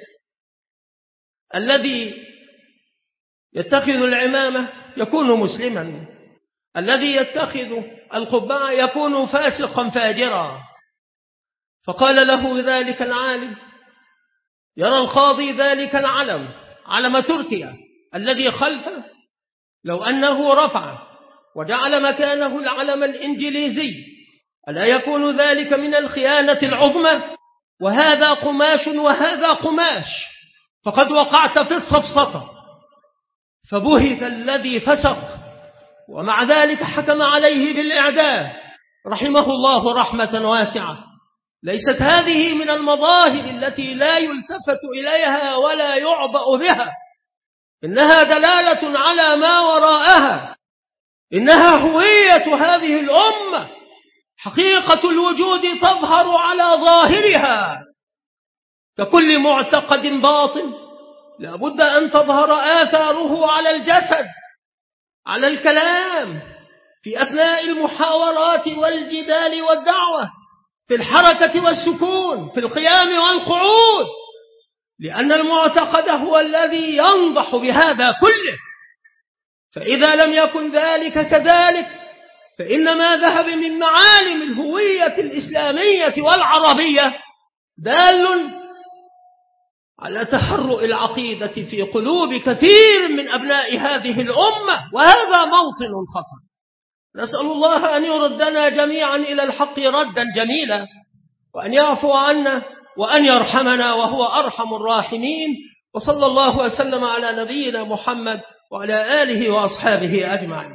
Speaker 1: الذي يتخذ العمامة يكون مسلما، الذي يتخذ القبعة يكون فاسقا فاجرا. فقال له ذلك العالم: يرى القاضي ذلك العلم، علم تركيا الذي خلفه، لو أنه رفع وجعل مكانه العلم الإنجليزي ألا يكون ذلك من الخيانة العظمى؟ وهذا قماش وهذا قماش، فقد وقعت في الصفصفة. فبهت الذي فسق، ومع ذلك حكم عليه بالإعدام رحمه الله رحمة واسعة. ليست هذه من المظاهر التي لا يلتفت إليها ولا يعبأ بها، إنها دلالة على ما وراءها، إنها هوية هذه الأمة، حقيقة الوجود تظهر على ظاهرها. ككل معتقد باطل لا بد أن تظهر آثاره على الجسد، على الكلام، في أثناء المحاورات والجدال والدعوة، في الحركة والسكون، في القيام والقعود، لأن المعتقد هو الذي ينضح بهذا كله. فإذا لم يكن ذلك كذلك، فإن ما ذهب من معالم الهوية الإسلامية والعربية دال على تحرؤ العقيدة في قلوب كثير من أبناء هذه الأمة، وهذا موطن خطر. نسأل الله أن يردنا جميعا إلى الحق ردا جميلا، وأن يعفو عنا وأن يرحمنا وهو أرحم الراحمين. وصلى الله وسلم على نبينا محمد وعلى آله وأصحابه أجمعين.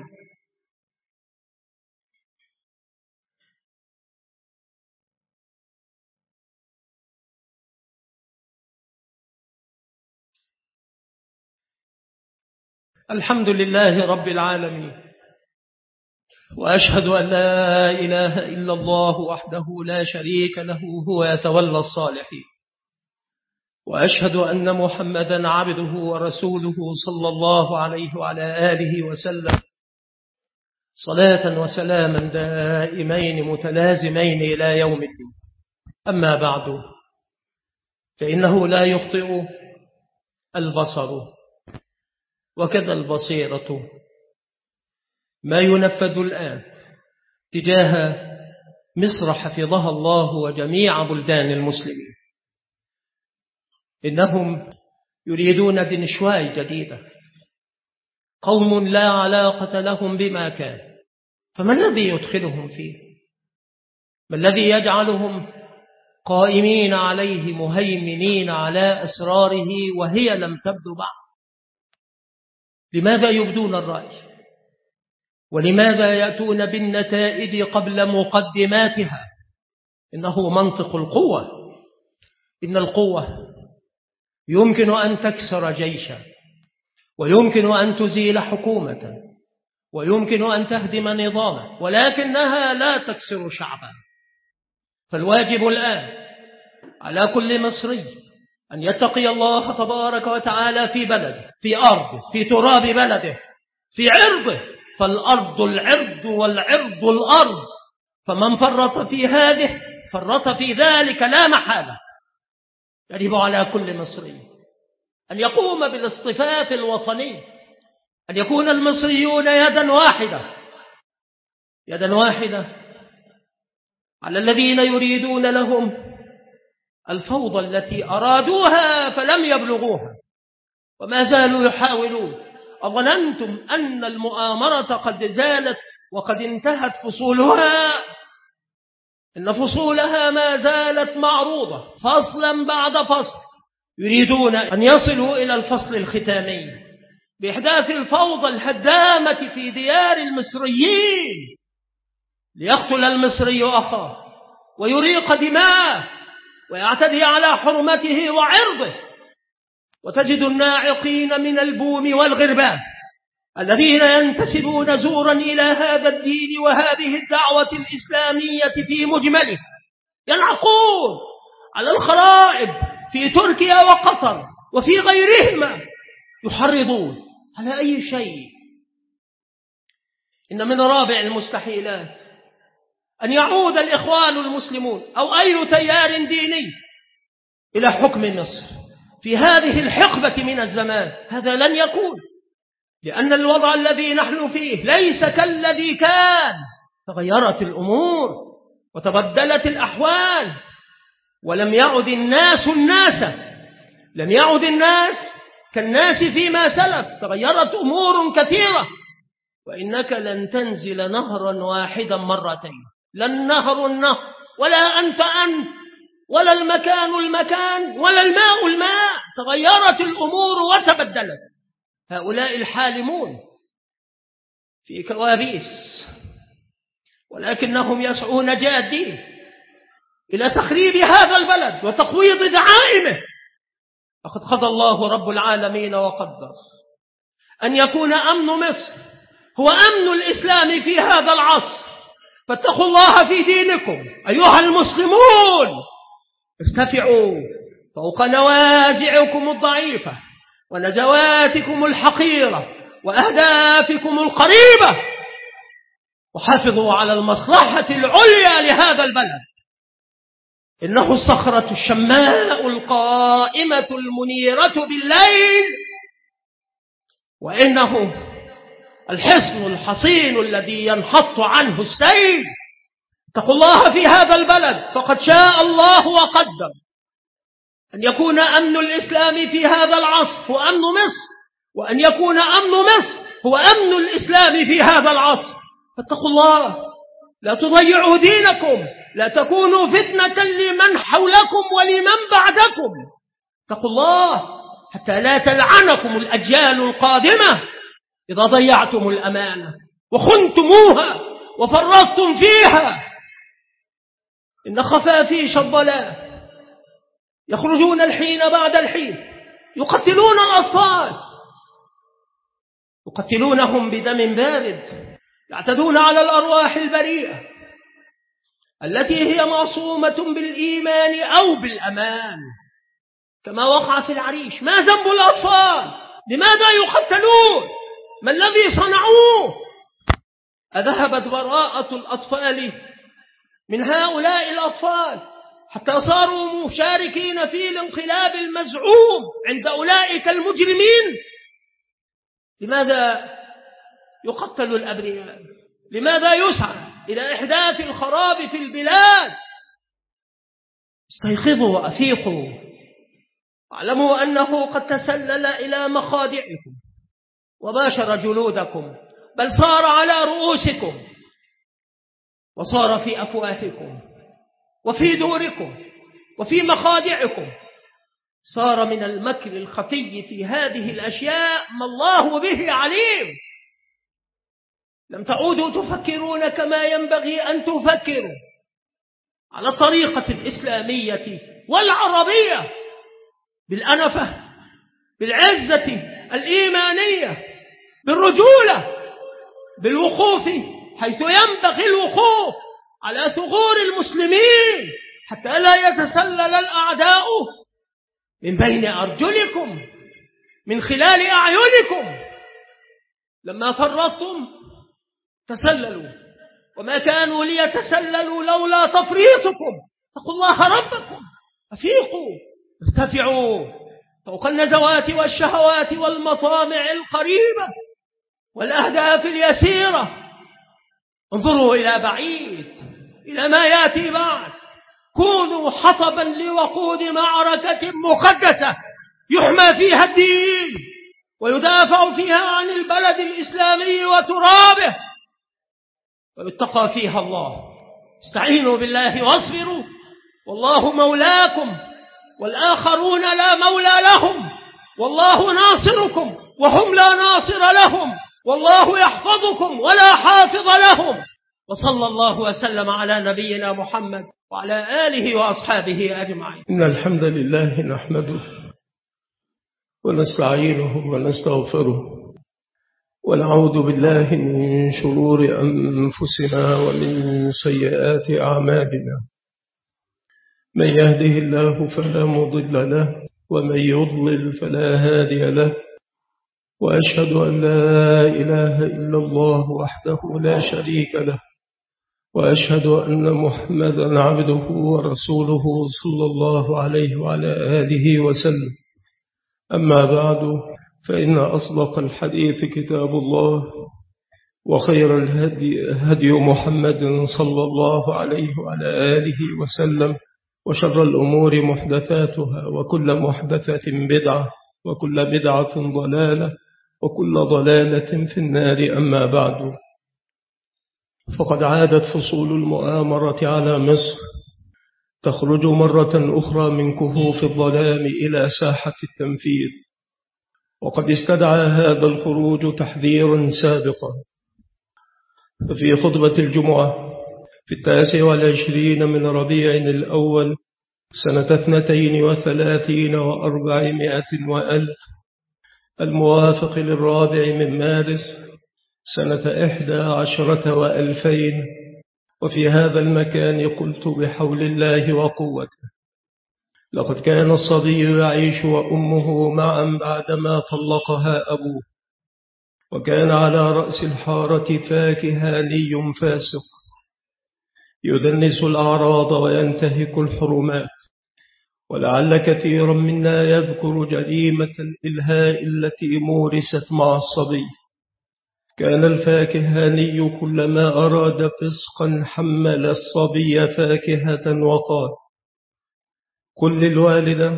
Speaker 1: الحمد لله رب العالمين، وأشهد أن لا إله إلا الله وحده لا شريك له هو يتولى الصالحين، وأشهد أن محمدا عبده ورسوله صلى الله عليه وعلى آله وسلم، صلاة وسلاما دائمين متلازمين إلى يوم الدين. أما بعد، فإنه لا يخطئ البصر وكذا البصيرة، ما ينفذ الآن تجاه مصر حفظها الله وجميع بلدان المسلمين. إنهم يريدون دنشواي جديدة، قوم لا علاقة لهم بما كان، فما الذي يدخلهم فيه؟ ما الذي يجعلهم قائمين عليه مهيمنين على أسراره وهي لم تبدو بعد؟ لماذا يبدون الرأي؟ ولماذا يأتون بالنتائج قبل مقدماتها؟ إنه منطق القوة. إن القوة يمكن أن تكسر جيشا، ويمكن أن تزيل حكومة، ويمكن أن تهدم نظاما، ولكنها لا تكسر شعبا. فالواجب الآن على كل مصري أن يتقي الله تبارك وتعالى في بلده، في أرضه، في تراب بلده، في عرضه، فالأرض العرض والعرض الأرض، فمن فرط في هذه فرط في ذلك لا محالة. يجب على كل مصري أن يقوم بالاصطفاف الوطني، أن يكون المصريون يدا واحدة، يدا واحدة على الذين يريدون لهم الفوضى التي أرادوها فلم يبلغوها وما زالوا يحاولون. أظننتم أن المؤامرة قد زالت وقد انتهت فصولها؟ إن فصولها ما زالت معروضة فصلا بعد فصل. يريدون أن يصلوا إلى الفصل الختامي بإحداث الفوضى الهدامة في ديار المصريين، ليقتل المصري أخاه ويريق دماءه ويعتدي على حرمته وعرضه. وتجد الناعقين من البوم والغربان الذين ينتسبون زورا إلى هذا الدين وهذه الدعوة الإسلامية في مجمله ينعقون على الخرائب في تركيا وقطر وفي غيرهما، يحرضون على أي شيء. إن من رابع المستحيلات أن يعود الإخوان المسلمون أو أي تيار ديني إلى حكم مصر في هذه الحقبة من الزمان. هذا لن يكون، لأن الوضع الذي نحن فيه ليس كالذي كان. تغيرت الأمور وتبدلت الأحوال، ولم يعد الناس لم يعد الناس كالناس فيما سلف. تغيرت أمور كثيرة، وإنك لن تنزل نهرا واحدا مرتين، لا النهر ولا أنت ولا المكان ولا الماء. تغيرت الأمور وتبدلت. هؤلاء الحالمون في كوابيس، ولكنهم يسعون جادين إلى تخريب هذا البلد وتقويض دعائمه. فقد قضى الله رب العالمين وقدر أن يكون أمن مصر هو أمن الإسلام في هذا العصر. فاتقوا الله في دينكم أيها المسلمون، ارتفعوا فوق نوازعكم الضعيفة ونزواتكم الحقيرة وأهدافكم القريبة، وحافظوا على المصلحة العليا لهذا البلد. إنه الصخرة الشماء القائمة المنيرة بالليل، وإنه الحصن الحصين الذي ينحط عنه السيل. اتقوا الله في هذا البلد، فقد شاء الله وقدر أن يكون أمن الإسلام في هذا العصر هو أمن مصر، وأن يكون أمن مصر هو أمن الإسلام في هذا العصر. فاتقوا الله، لا تضيعوا دينكم، لا تكونوا فتنة لمن حولكم ولمن بعدكم. اتقوا الله حتى لا تلعنكم الأجيال القادمة إذا ضيعتم الأمانة وخنتموها وفرطتم فيها. إن خفافيش الضلال يخرجون الحين بعد الحين، يقتلون الأطفال، يقتلونهم بدم بارد، يعتدون على الأرواح البريئة التي هي معصومة بالإيمان أو بالأمان، كما وقع في العريش. ما ذنب الأطفال؟ لماذا يقتلون؟ ما الذي صنعوه؟ أذهبت براءة الأطفال من هؤلاء الأطفال حتى صاروا مشاركين في الانقلاب المزعوم عند أولئك المجرمين؟ لماذا يقتل الأبرياء؟ لماذا يسعى إلى إحداث الخراب في البلاد؟ استيقظوا وأفيقوا، واعلموا أنه قد تسلل إلى مخادعكم وباشر جلودكم، بل صار على رؤوسكم وصار في أفواهكم وفي دوركم وفي مخادعكم. صار من المكر الخفي في هذه الأشياء ما الله به عليم. لم تعودوا تفكرون كما ينبغي أن تفكروا على الطريقة الإسلامية والعربية، بالأنفة، بالعزة الإيمانية، بالرجولة، بالوقوف حيث ينبغي الوقوف على ثغور المسلمين حتى لا يتسلل الأعداء من بين أرجلكم من خلال أعينكم. لما فرطتم تسللوا، وما كانوا ليتسللوا لولا تفريطكم. اتقوا الله ربكم، أفيقوا، ارتفعوا فوق النزوات والشهوات والمطامع القريبة والأهداف اليسيرة. انظروا إلى بعيد، إلى ما يأتي بعد. كونوا حطبا لوقود معركة مقدسة يحمى فيها الدين ويدافع فيها عن البلد الإسلامي وترابه ويتقى فيها الله. استعينوا بالله واصبروا، والله مولاكم والآخرون لا مولى لهم، والله ناصركم وهم لا ناصر لهم، والله يحفظكم ولا حافظ لهم. وصلى الله وسلم على نبينا محمد وعلى آله وأصحابه أجمعين.
Speaker 2: إن الحمد لله نحمده ونستعينه ونستغفره ونعوذ بالله من شرور أنفسنا ومن سيئات أعمالنا. من يهده الله فلا مضل له ومن يضلل فلا هادي له، وأشهد أن لا إله إلا الله وحده لا شريك له، وأشهد أن محمدا عبده ورسوله صلى الله عليه وعلى آله وسلم. أما بعد، فإن أصدق الحديث كتاب الله، وخير الهدي هدي محمد صلى الله عليه وعلى آله وسلم، وشر الأمور محدثاتها، وكل محدثة بدعة، وكل بدعة ضلالة، وكل ضلالة في النار. أما بعد، فقد عادت فصول المؤامرة على مصر تخرج مرة أخرى من كهوف الظلام إلى ساحة التنفيذ، وقد استدعى هذا الخروج تحذير سابقا. ففي خطبة الجمعة في 29 من ربيع الأول سنة 32 و400 وألف، الموافق للرابع من مارس سنة 11 و2000، وفي هذا المكان قلت بحول الله وقوته: لقد كان الصبي يعيش وأمه معا بعدما طلقها أبوه، وكان على رأس الحارة فاكهاني فاسق يدنس الأعراض وينتهك الحرمات. ولعل كثيرا منا يذكر جريمة الإلهاء التي مورست مع الصبي. كان الفاكهاني كلما أراد فسقا حمل الصبي فاكهة وقال: قل للوالدة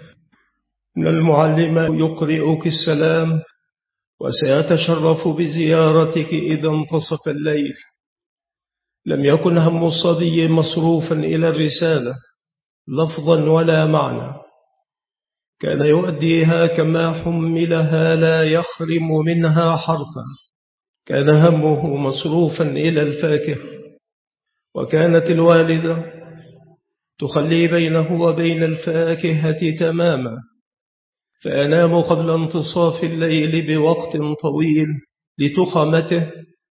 Speaker 2: إن المعلم يقرئك السلام وسيتشرف بزيارتك إذا انتصف الليل. لم يكن هم الصبي مصروفا إلى الرسالة لفظا ولا معنى، كان يؤديها كما حملها لا يخرم منها حرفا. كان همه مصروفا إلى الفاكهة، وكانت الوالدة تخلي بينه وبين الفاكهة تماما، فأنام قبل انتصاف الليل بوقت طويل لتخمته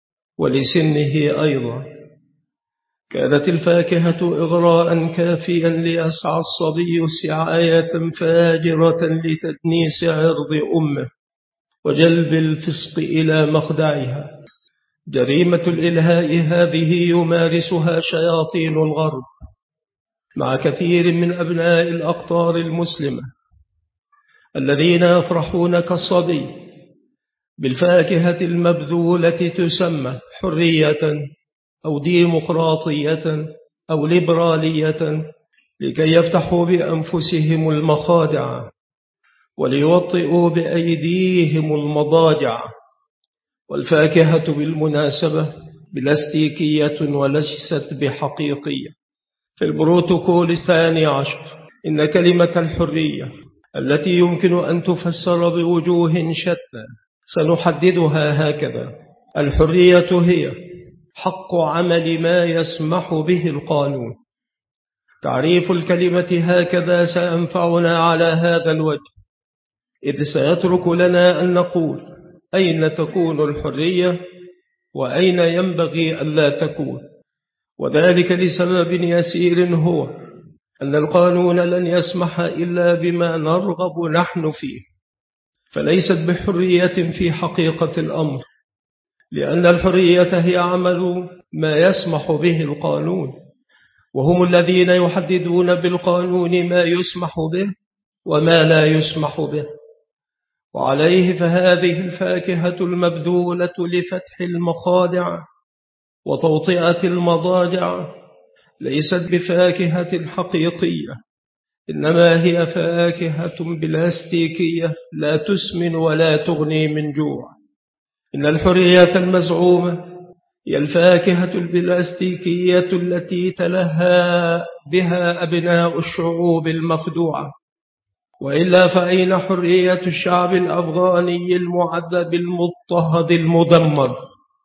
Speaker 2: ولسنه أيضا. كانت الفاكهة إغراء كافيا ليسعى الصبي سعاية فاجرة لتدنيس عرض أمه وجلب الفسق إلى مخدعها. جريمة الإلهاء هذه يمارسها شياطين الغرب مع كثير من أبناء الأقطار المسلمة الذين يفرحون كالصبي
Speaker 1: بالفاكهة المبذولة تسمى حرية أو ديمقراطية أو ليبرالية، لكي يفتحوا بأنفسهم المخادع وليوطئوا بأيديهم المضاجع. والفاكهة بالمناسبة بلاستيكية وليست بحقيقية. في البروتوكول 12 إن كلمة الحرية التي يمكن أن تفسر بوجوه شتى سنحددها هكذا: الحرية هي حق عمل ما يسمح به القانون. تعريف الكلمة هكذا سينفعنا على هذا الوجه، إذ سيترك لنا أن نقول أين تكون الحرية وأين ينبغي ألا تكون، وذلك لسبب يسير، هو أن القانون لن يسمح إلا بما نرغب نحن فيه، فليست بحرية في حقيقة الأمر، لأن الحرية هي عمل ما يسمح به القانون، وهم الذين يحددون بالقانون ما يسمح به وما لا يسمح به. وعليه فهذه الفاكهة المبذولة لفتح المخادع وتوطئة المضاجع ليست بفاكهة حقيقية، إنما هي فاكهة بلاستيكية لا تسمن ولا تغني من جوع. إن الحرية المزعومة هي الفاكهة البلاستيكية التي تلهى بها أبناء الشعوب المخدوعة، وإلا فأين حرية الشعب الأفغاني المعذب المضطهد المدمر؟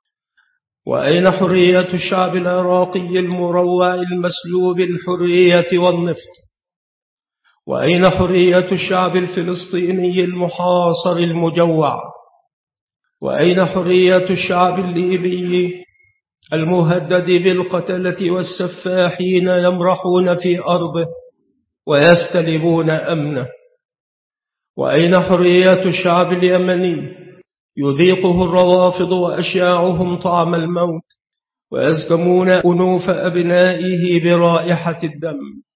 Speaker 1: وأين حرية الشعب العراقي المروع المسلوب الحرية والنفط؟ وأين حرية الشعب الفلسطيني المحاصر المجوع؟ وأين حرية الشعب الليبي المهدد بالقتلة والسفاحين يمرحون في أرضه ويستلبون أمنه؟ وأين حرية الشعب اليمني يذيقه الروافض وأشياعهم طعم الموت ويزكمون أنوف أبنائه برائحة الدم؟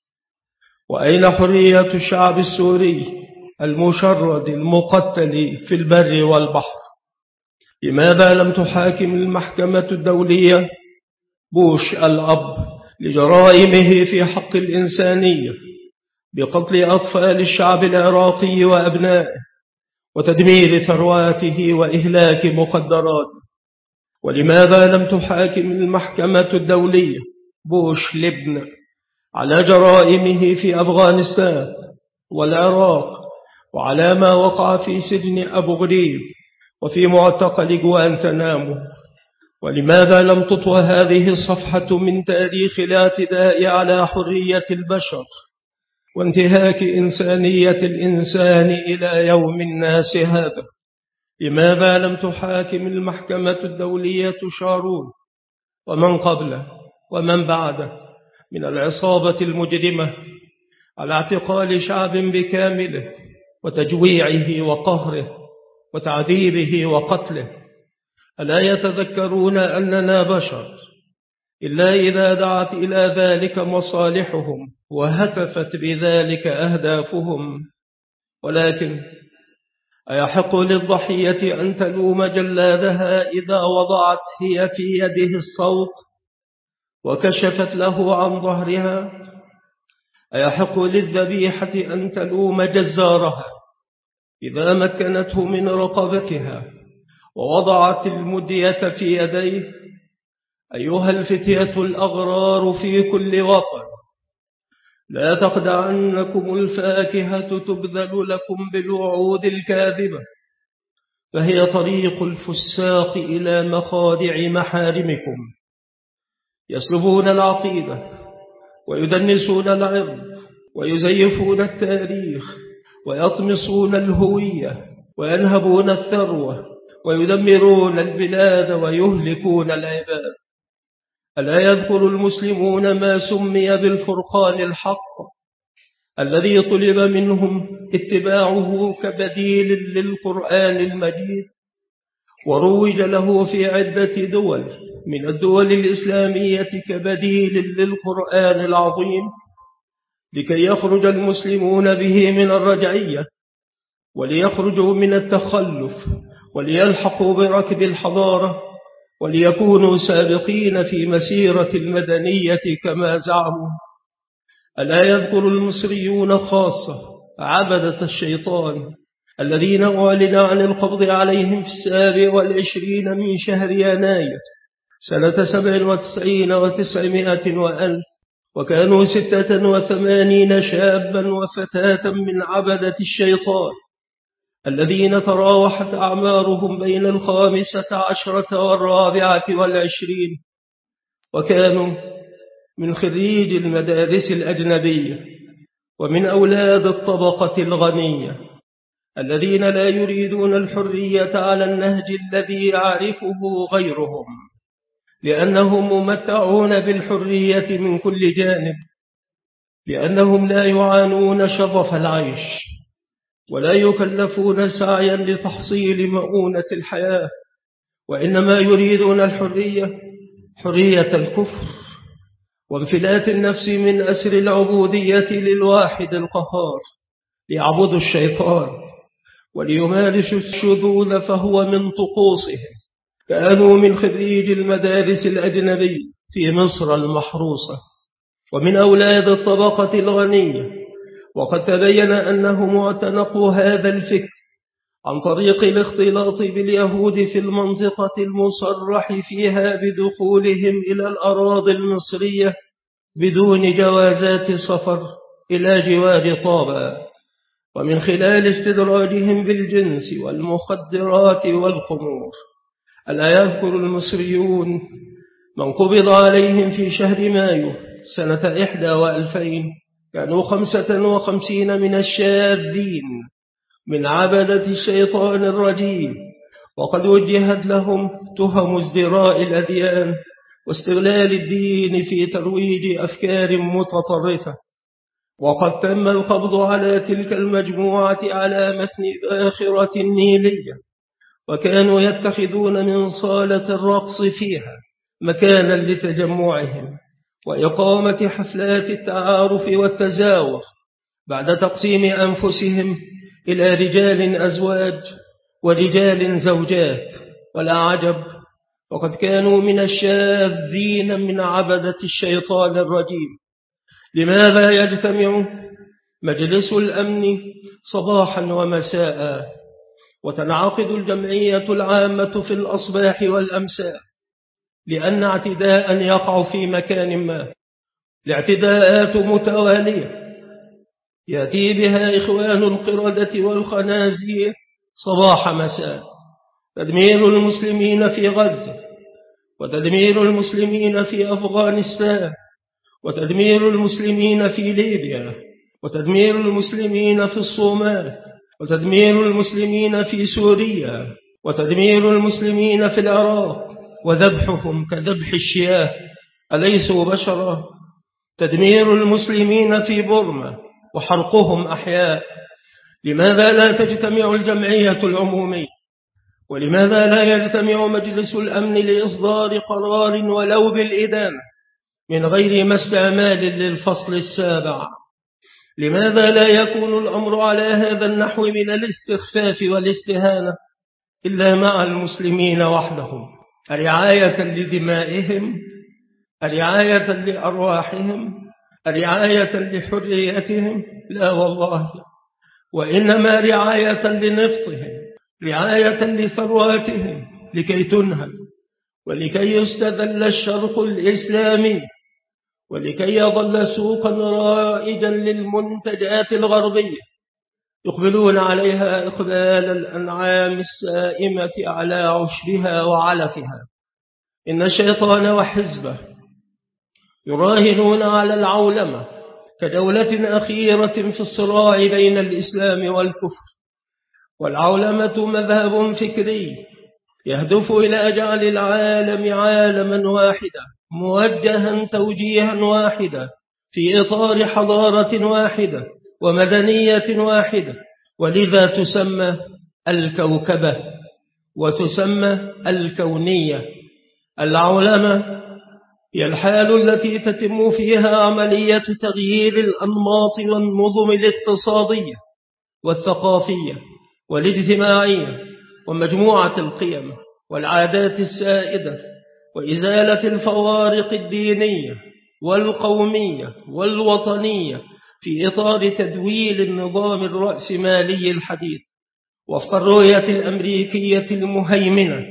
Speaker 1: وأين حرية الشعب السوري المشرد المقتل في البر والبحر؟ لماذا لم تحاكم المحكمة الدولية بوش الأب لجرائمه في حق الإنسانية بقتل أطفال الشعب العراقي وأبنائه وتدمير ثرواته وإهلاك مقدراته؟ ولماذا لم تحاكم المحكمة الدولية بوش لابن على جرائمه في أفغانستان والعراق وعلى ما وقع في سجن أبو غريب وفي معتقل غوانتنامو؟ ولماذا لم تطوى هذه الصفحة من تاريخ الاعتداء على حرية البشر وانتهاك إنسانية الإنسان إلى يوم الناس هذا؟ لماذا لم تحاكم المحكمة الدولية شارون ومن قبله ومن بعده من العصابة المجرمة على اعتقال شعب بكامله وتجويعه وقهره وتعذيبه وقتله؟ ألا يتذكرون أننا بشر إلا إذا دعت إلى ذلك مصالحهم وهتفت بذلك أهدافهم؟ ولكن أيحق للضحية أن تلوم جلادها إذا وضعت هي في يده الصوت وكشفت له عن ظهرها؟ أيحق للذبيحة أن تلوم جزارها إذا مكنته من رقبتها ووضعت المدية في يديه؟ أيها الفتية الأغرار في كل وطن، لا تخدعنكم الفاكهة تبذل لكم بالوعود الكاذبة، فهي طريق الفساق إلى مخادع محارمكم. يسلبون العقيدة ويدنسون العرض ويزيفون التاريخ ويطمسون الهوية وينهبون الثروة ويدمرون البلاد ويهلكون العباد. ألا يذكر المسلمون ما سمي بالفرقان الحق الذي طلب منهم اتباعه كبديل للقرآن المجيد، وروج له في عدة دول من الدول الإسلامية كبديل للقرآن العظيم، لكي يخرج المسلمون به من الرجعية وليخرجوا من التخلف وليلحقوا بركب الحضارة وليكونوا سابقين في مسيرة المدنية كما زعموا. ألا يذكر المصريون خاصة عبدة الشيطان الذين أعلن عن القبض عليهم في 27 من شهر يناير سنة 97 و900 وألف، وكانوا 86 شابا وفتاة من عبدة الشيطان الذين تراوحت أعمارهم بين 15 و24، وكانوا من خريج المدارس الأجنبية ومن أولاد الطبقة الغنية الذين لا يريدون الحرية على النهج الذي يعرفه غيرهم، لأنهم ممتعون بالحرية من كل جانب، لأنهم لا يعانون شظف العيش ولا يكلفون سعيا لتحصيل مؤونة الحياة، وإنما يريدون الحرية، حرية الكفر وانفلات النفس من أسر العبودية للواحد القهار، ليعبدوا الشيطان وليمارسوا الشذوذ فهو من طقوسهم. كانوا من خريج المدارس الأجنبية في مصر المحروسة ومن أولاد الطبقة الغنية، وقد تبين أنهم اعتنقوا هذا الفكر عن طريق الاختلاط باليهود في المنطقة المصرح فيها بدخولهم إلى الأراضي المصرية بدون جوازات سفر إلى جوار طابا، ومن خلال استدراجهم بالجنس والمخدرات والخمور. ألا يذكر المصريون من قبض عليهم في شهر مايو سنة 21 كانوا 55 من الشاذين من عبدة الشيطان الرجيم، وقد وجهت لهم تهم ازدراء الأديان واستغلال الدين في ترويج أفكار متطرفة. وقد تم القبض على تلك المجموعة على متن باخرة نيلية، وكانوا يتخذون من صالة الرقص فيها مكانا لتجمعهم وإقامة حفلات التعارف والتزاور بعد تقسيم أنفسهم إلى رجال أزواج ورجال زوجات. ولا عجب، وقد كانوا من الشاذين من عبدة الشيطان الرجيم. لماذا يجتمع مجلس الأمن صباحا ومساء وتنعقد الجمعية العامة في الأصباح والأمساء؟ لأن اعتداء يقع في مكان ما، الاعتداءات متوالية يأتي بها إخوان القردة والخنازير صباح مساء، تدمير المسلمين في غزة، وتدمير المسلمين في أفغانستان، وتدمير المسلمين في ليبيا، وتدمير المسلمين في الصومال، وتدمير المسلمين في سوريا، وتدمير المسلمين في العراق، وذبحهم كذبح الشياه، أليسوا بشرا؟ تدمير المسلمين في بورما وحرقهم أحياء. لماذا لا تجتمع الجمعية العمومية؟ ولماذا لا يجتمع مجلس الأمن لإصدار قرار ولو بالإدانة من غير ما استعمال للفصل 7؟ لماذا لا يكون الأمر على هذا النحو من الاستخفاف والاستهانة إلا مع المسلمين وحدهم؟ رعاية لدمائهم، رعاية لأرواحهم، رعاية لحريتهم؟ لا والله، وإنما رعاية لنفطهم، رعاية لثرواتهم لكي تنهب، ولكي يستذل الشرق الإسلامي، ولكي يظل سوقا رائجا للمنتجات الغربية يقبلون عليها إقبال الأنعام السائمة على عشبها وعلفها. إن الشيطان وحزبه يراهنون على العولمة كجولة أخيرة في الصراع بين الإسلام والكفر، والعولمة مذهب فكري يهدف إلى جعل العالم عالما واحدا موجها توجيها واحدا في إطار حضارة واحدة ومدنية واحدة، ولذا تسمى الكوكبة وتسمى الكونية. العولمة هي الحال التي تتم فيها عملية تغيير الأنماط والنظم الاقتصادية والثقافية والاجتماعية ومجموعة القيم والعادات السائدة، وإزالة الفوارق الدينية والقومية والوطنية في إطار تدويل النظام الرأسمالي الحديث وفق الرؤية الأمريكية المهيمنة،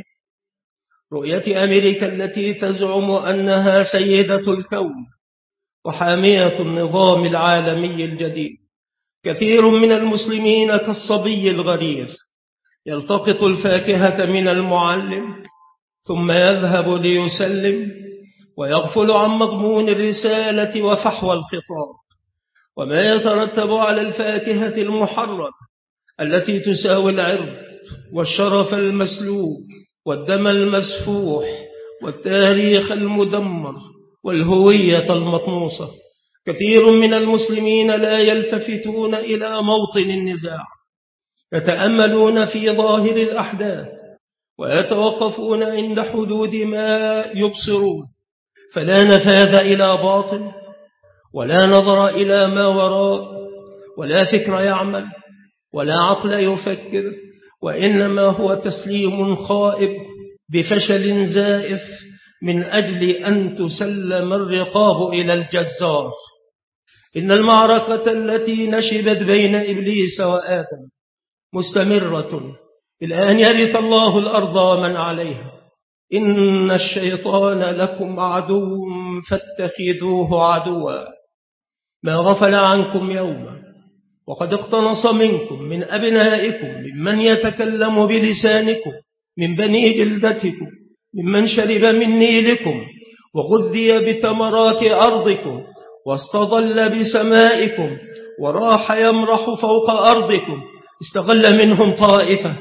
Speaker 1: رؤية أمريكا التي تزعم أنها سيدة الكون وحامية النظام العالمي الجديد. كثير من المسلمين كالصبي الغريب يلتقط الفاكهة من المعلم ثم يذهب ليسلم ويغفل عن مضمون الرسالة وفحوى الخطاب وما يترتب على الفاكهة المحرمة التي تساوي العرض والشرف المسلوب والدم المسفوح والتاريخ المدمر والهوية المطموسة. كثير من المسلمين لا يلتفتون إلى موطن النزاع، يتأملون في ظاهر الأحداث ويتوقفون عند حدود ما يبصرون، فلا نفاذ إلى باطل ولا نظر إلى ما وراء ولا فكر يعمل ولا عقل يفكر، وإنما هو تسليم خائب بفشل زائف من أجل أن تسلم الرقاب إلى الجزار. إن المعركة التي نشبت بين إبليس وآدم مستمرة إلى أن يرث الله الأرض ومن عليها. إن الشيطان لكم عدو فاتخذوه عدوا ما غفل عنكم يوما وقد اقتنص منكم من أبنائكم ممن يتكلم بلسانكم من بني جلدتكم ممن شرب من نيلكم وغذي بثمرات أرضكم واستظل بسمائكم وراح يمرح فوق أرضكم. استغل منهم طائفة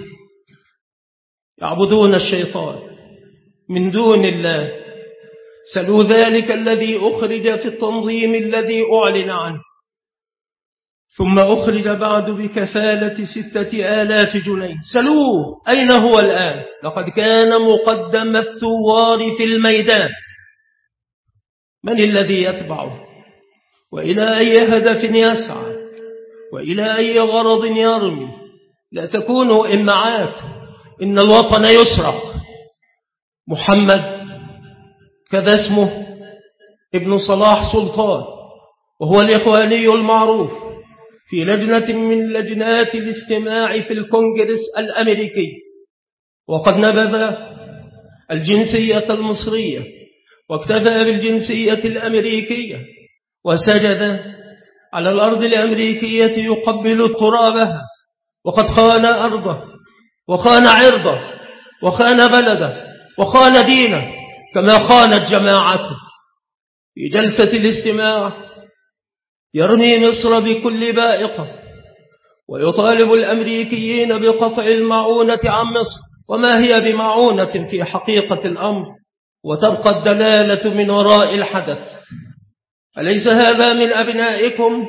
Speaker 1: يعبدون الشيطان من دون الله. سلوا ذلك الذي أخرج في التنظيم الذي أعلن عنه ثم أخرج بعد بكفالة 6,000 جنيه. سلوه أين هو الآن؟ لقد كان مقدم الثوار في الميدان. من الذي يتبعه؟ وإلى أي هدف يسعى؟ وإلى أي غرض يرمي؟ لا تكونوا إمعات. إن الوطن يسرق. محمد كذا اسمه ابن صلاح سلطان، وهو الإخواني المعروف في لجنة من لجنات الاستماع في الكونغرس الأمريكي، وقد نبذ الجنسية المصرية واكتفى بالجنسية الأمريكية وسجد على الأرض الأمريكية يقبل ترابها، وقد خان أرضه وخان عرضه وخان بلده وخان دينه كما خانت جماعته. في جلسة الاستماع يرمي مصر بكل بائقة ويطالب الأمريكيين بقطع المعونة عن مصر، وما هي بمعونة في حقيقة الأمر، وتبقى الدلالة من وراء الحدث. أليس هذا من أبنائكم؟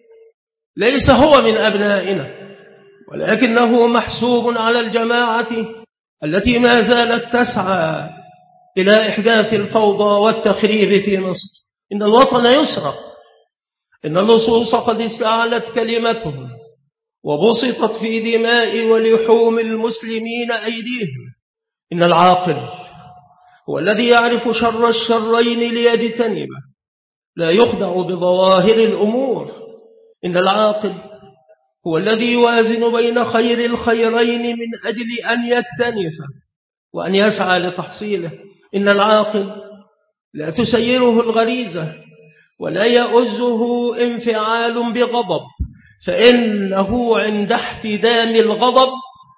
Speaker 1: ليس هو من أبنائنا، ولكنه محسوب على الجماعة التي ما زالت تسعى إلى إحداث الفوضى والتخريب في مصر. إن الوطن يسرق. إن اللصوص قد استعلت كلمتهم وبسطت في دماء ولحوم المسلمين أيديهم. إن العاقل هو الذي يعرف شر الشرين ليجتنبه، لا يخدع بظواهر الأمور. إن العاقل هو الذي يوازن بين خير الخيرين من أجل أن يكتنفه وأن يسعى لتحصيله. إن العاقل لا تسيره الغريزة ولا يؤزه انفعال بغضب، فإنه عند احتدام الغضب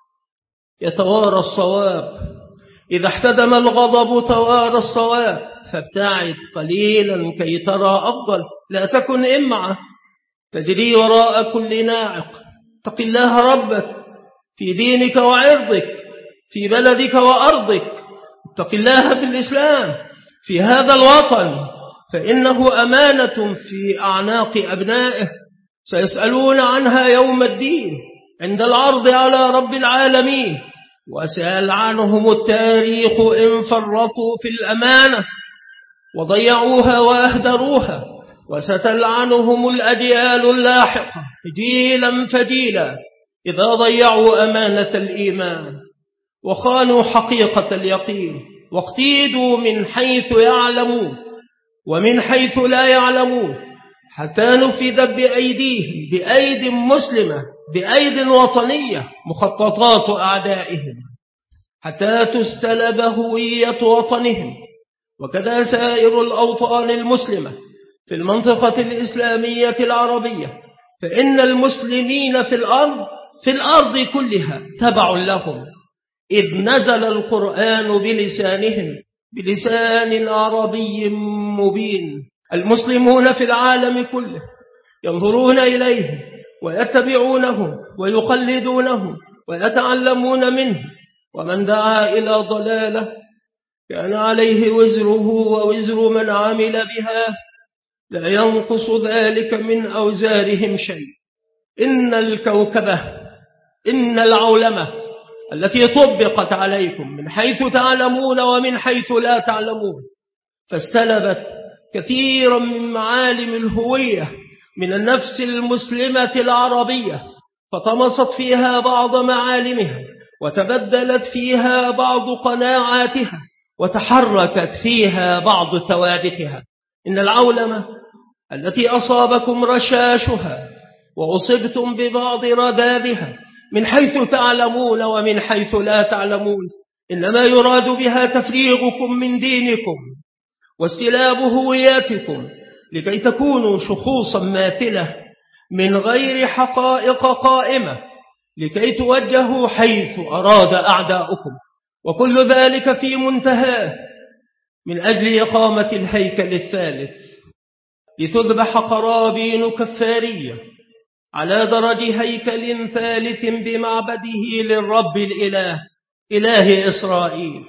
Speaker 1: يتوارى الصواب. إذا احتدم الغضب توارى الصواب، فابتعد قليلا كي ترى أفضل. لا تكن إمعة تجري وراء كل ناعق. اتق الله ربك في دينك وعرضك، في بلدك وأرضك. اتق الله في الإسلام في هذا الوطن، فإنه أمانة في أعناق أبنائه سيسألون عنها يوم الدين عند العرض على رب العالمين، وسأل عنهم التاريخ إن فرطوا في الأمانة وضيعوها وأهدروها، وستلعنهم الأجيال اللاحقة جيلا فجيلا إذا ضيعوا أمانة الإيمان. وخانوا حقيقة اليقين، واقتيدوا من حيث يعلمون ومن حيث لا يعلمون، حتى نفذت بأيديهم، بأيد مسلمة، بأيد وطنية، مخططات أعدائهم، حتى تستلب هوية وطنهم. وكذا سائر الأوطان المسلمة في المنطقة الإسلامية العربية، فإن المسلمين في الأرض كلها تبع لهم، إذ نزل القرآن بلسانهم، بلسان عربي مبين. المسلمون في العالم كله ينظرون إليه ويتبعونه ويقلدونه ويتعلمون منه، ومن دعا إلى ضلالة كان عليه وزره ووزر من عمل بها، لا ينقص ذلك من أوزارهم شيء. إن الكوكبة، إن العولمة التي طبقت عليكم من حيث تعلمون ومن حيث لا تعلمون، فاستلبت كثيرا من معالم الهوية من النفس المسلمة العربية، فطمست فيها بعض معالمها، وتبدلت فيها بعض قناعاتها، وتحركت فيها بعض ثوابتها. إن العولمة التي أصابكم رشاشها وأصبتم ببعض رذاذها من حيث تعلمون ومن حيث لا تعلمون، إنما يراد بها تفريغكم من دينكم واستلاب هوياتكم، لكي تكونوا شخوصا ماثلة من غير حقائق قائمة، لكي توجهوا حيث أراد أعداؤكم. وكل ذلك في منتهاه من أجل إقامة الهيكل الثالث، لتذبح قرابين كفارية على درج هيكل ثالث بمعبده للرب الإله، إله إسرائيل.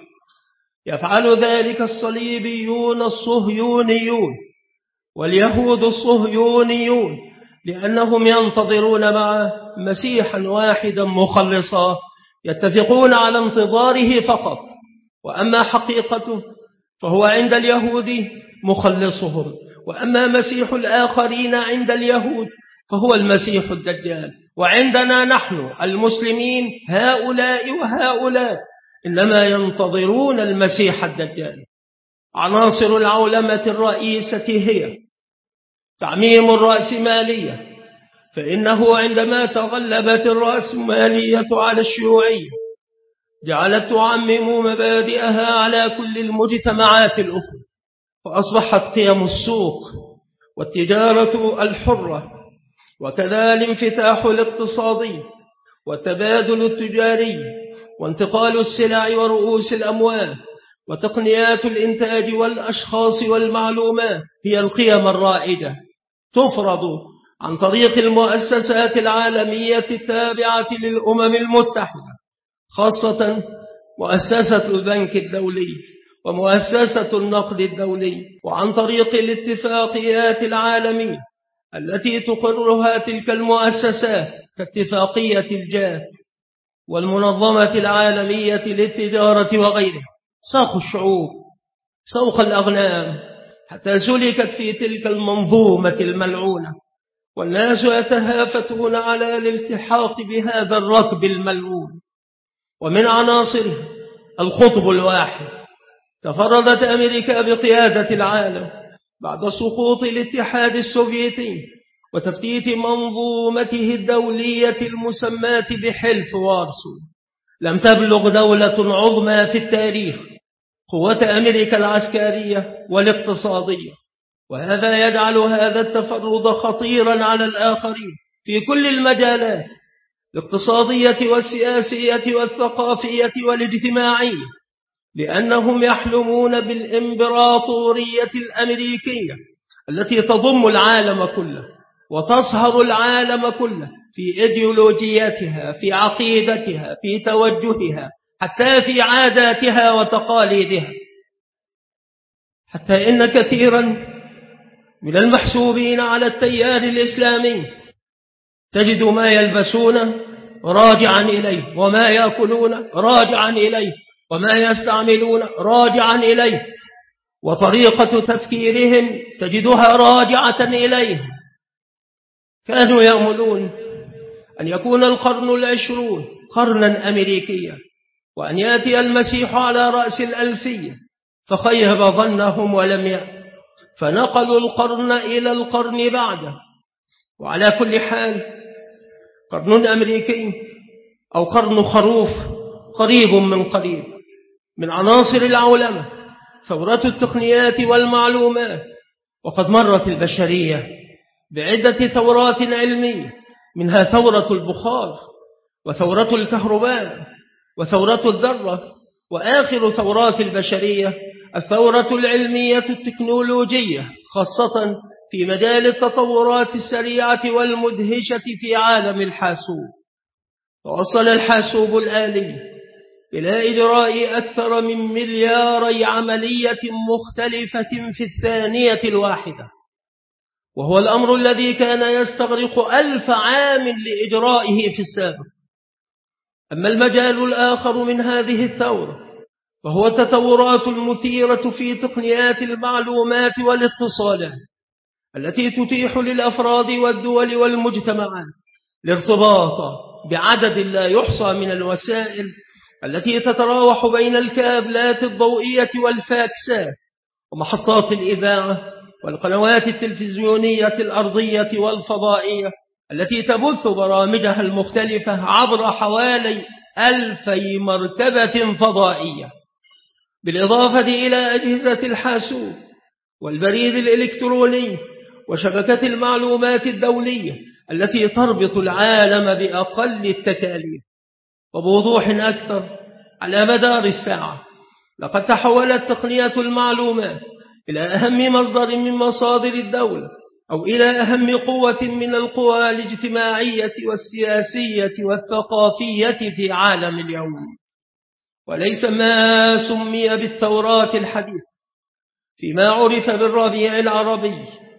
Speaker 1: يفعل ذلك الصليبيون الصهيونيون واليهود الصهيونيون، لأنهم ينتظرون معه مسيحا واحدا مخلصا، يتفقون على انتظاره فقط. وأما حقيقته فهو عند اليهود مخلصهم، وأما مسيح الآخرين عند اليهود فهو المسيح الدجال. وعندنا نحن المسلمين هؤلاء وهؤلاء إنما ينتظرون المسيح الدجال. عناصر العولمة الرئيسة هي تعميم الرأسمالية، فإنه عندما تغلبت الرأسمالية على الشيوعية جعلت تعمم مبادئها على كل المجتمعات الأخرى، فأصبحت قيم السوق والتجارة الحرة، وكذا الانفتاح الاقتصادي والتبادل التجاري وانتقال السلع ورؤوس الأموال وتقنيات الإنتاج والأشخاص والمعلومات هي القيم الرائدة، تفرض عن طريق المؤسسات العالمية التابعة للأمم المتحدة، خاصة مؤسسة البنك الدولي ومؤسسة النقد الدولي، وعن طريق الاتفاقيات العالمية التي تقرها تلك المؤسسات كاتفاقية الجات والمنظمة العالمية للتجارة وغيرها. ساق الشعوب سوق الأغنام حتى سلكت في تلك المنظومة الملعونة، والناس يتهافتون على الالتحاق بهذا الركب الملعون. ومن عناصره القطب الواحد. تفردت أمريكا بقيادة العالم بعد سقوط الاتحاد السوفيتي وتفتيت منظومته الدولية المسماة بحلف وارسو. لم تبلغ دولة عظمى في التاريخ قوة أمريكا العسكرية والاقتصادية، وهذا يجعل هذا التفرد خطيرا على الآخرين في كل المجالات الاقتصادية والسياسية والثقافية والاجتماعية، لأنهم يحلمون بالإمبراطورية الأمريكية التي تضم العالم كله وتصهر العالم كله في إيديولوجياتها، في عقيدتها، في توجهها، حتى في عاداتها وتقاليدها. حتى إن كثيرا من المحسوبين على التيار الإسلامي تجد ما يلبسون راجعا إليه، وما يأكلون راجعا إليه، وما يستعملون راجعا إليه، وطريقة تفكيرهم تجدها راجعة إليه. كانوا يأملون أن يكون القرن 20 قرنا أمريكيا، وأن يأتي المسيح على رأس الألفية فخيب ظنهم ولم يأت، فنقلوا القرن إلى القرن بعده. وعلى كل حال قرن أمريكي أو قرن خروف قريب من قريب من عناصر العولمة، ثورة التقنيات والمعلومات. وقد مرت البشرية بعدة ثورات علمية، منها ثورة البخار وثورة الكهرباء وثورة الذرة، وآخر ثورات البشرية الثورة العلمية التكنولوجية، خاصة في مجال التطورات السريعة والمدهشة في عالم الحاسوب. ووصل الحاسوب الآلي إلى إجراء أكثر من 2 مليار عملية مختلفة في الثانية الواحدة، وهو الأمر الذي كان يستغرق 1000 عام لإجرائه في السابق. أما المجال الآخر من هذه الثورة وهو التطورات المثيرة في تقنيات المعلومات والاتصالات، التي تتيح للأفراد والدول والمجتمعات الارتباط بعدد لا يحصى من الوسائل التي تتراوح بين الكابلات الضوئية والفاكسات ومحطات الإذاعة والقنوات التلفزيونية الأرضية والفضائية التي تبث برامجها المختلفة عبر حوالي 2000 مركبة فضائية، بالإضافة إلى أجهزة الحاسوب والبريد الإلكتروني وشبكة المعلومات الدولية التي تربط العالم بأقل التكاليف. وبوضوح أكثر، على مدار الساعة لقد تحولت تقنية المعلومات إلى أهم مصدر من مصادر الدولة، أو إلى أهم قوة من القوى الاجتماعية والسياسية والثقافية في عالم اليوم. وليس ما سمي بالثورات الحديثة فيما عرف بالربيع العربي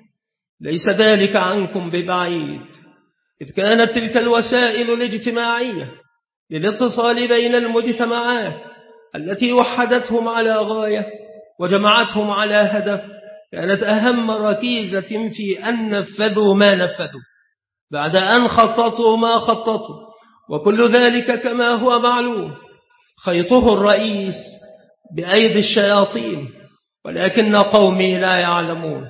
Speaker 1: ليس ذلك عنكم ببعيد، إذ كانت تلك الوسائل الاجتماعية للاتصال بين المجتمعات التي وحدتهم على غاية وجمعتهم على هدف كانت أهم ركيزة في أن نفذوا ما نفذوا بعد أن خططوا ما خططوا، وكل ذلك كما هو معلوم خيطه الرئيس بأيدي الشياطين، ولكن قومي لا يعلمون.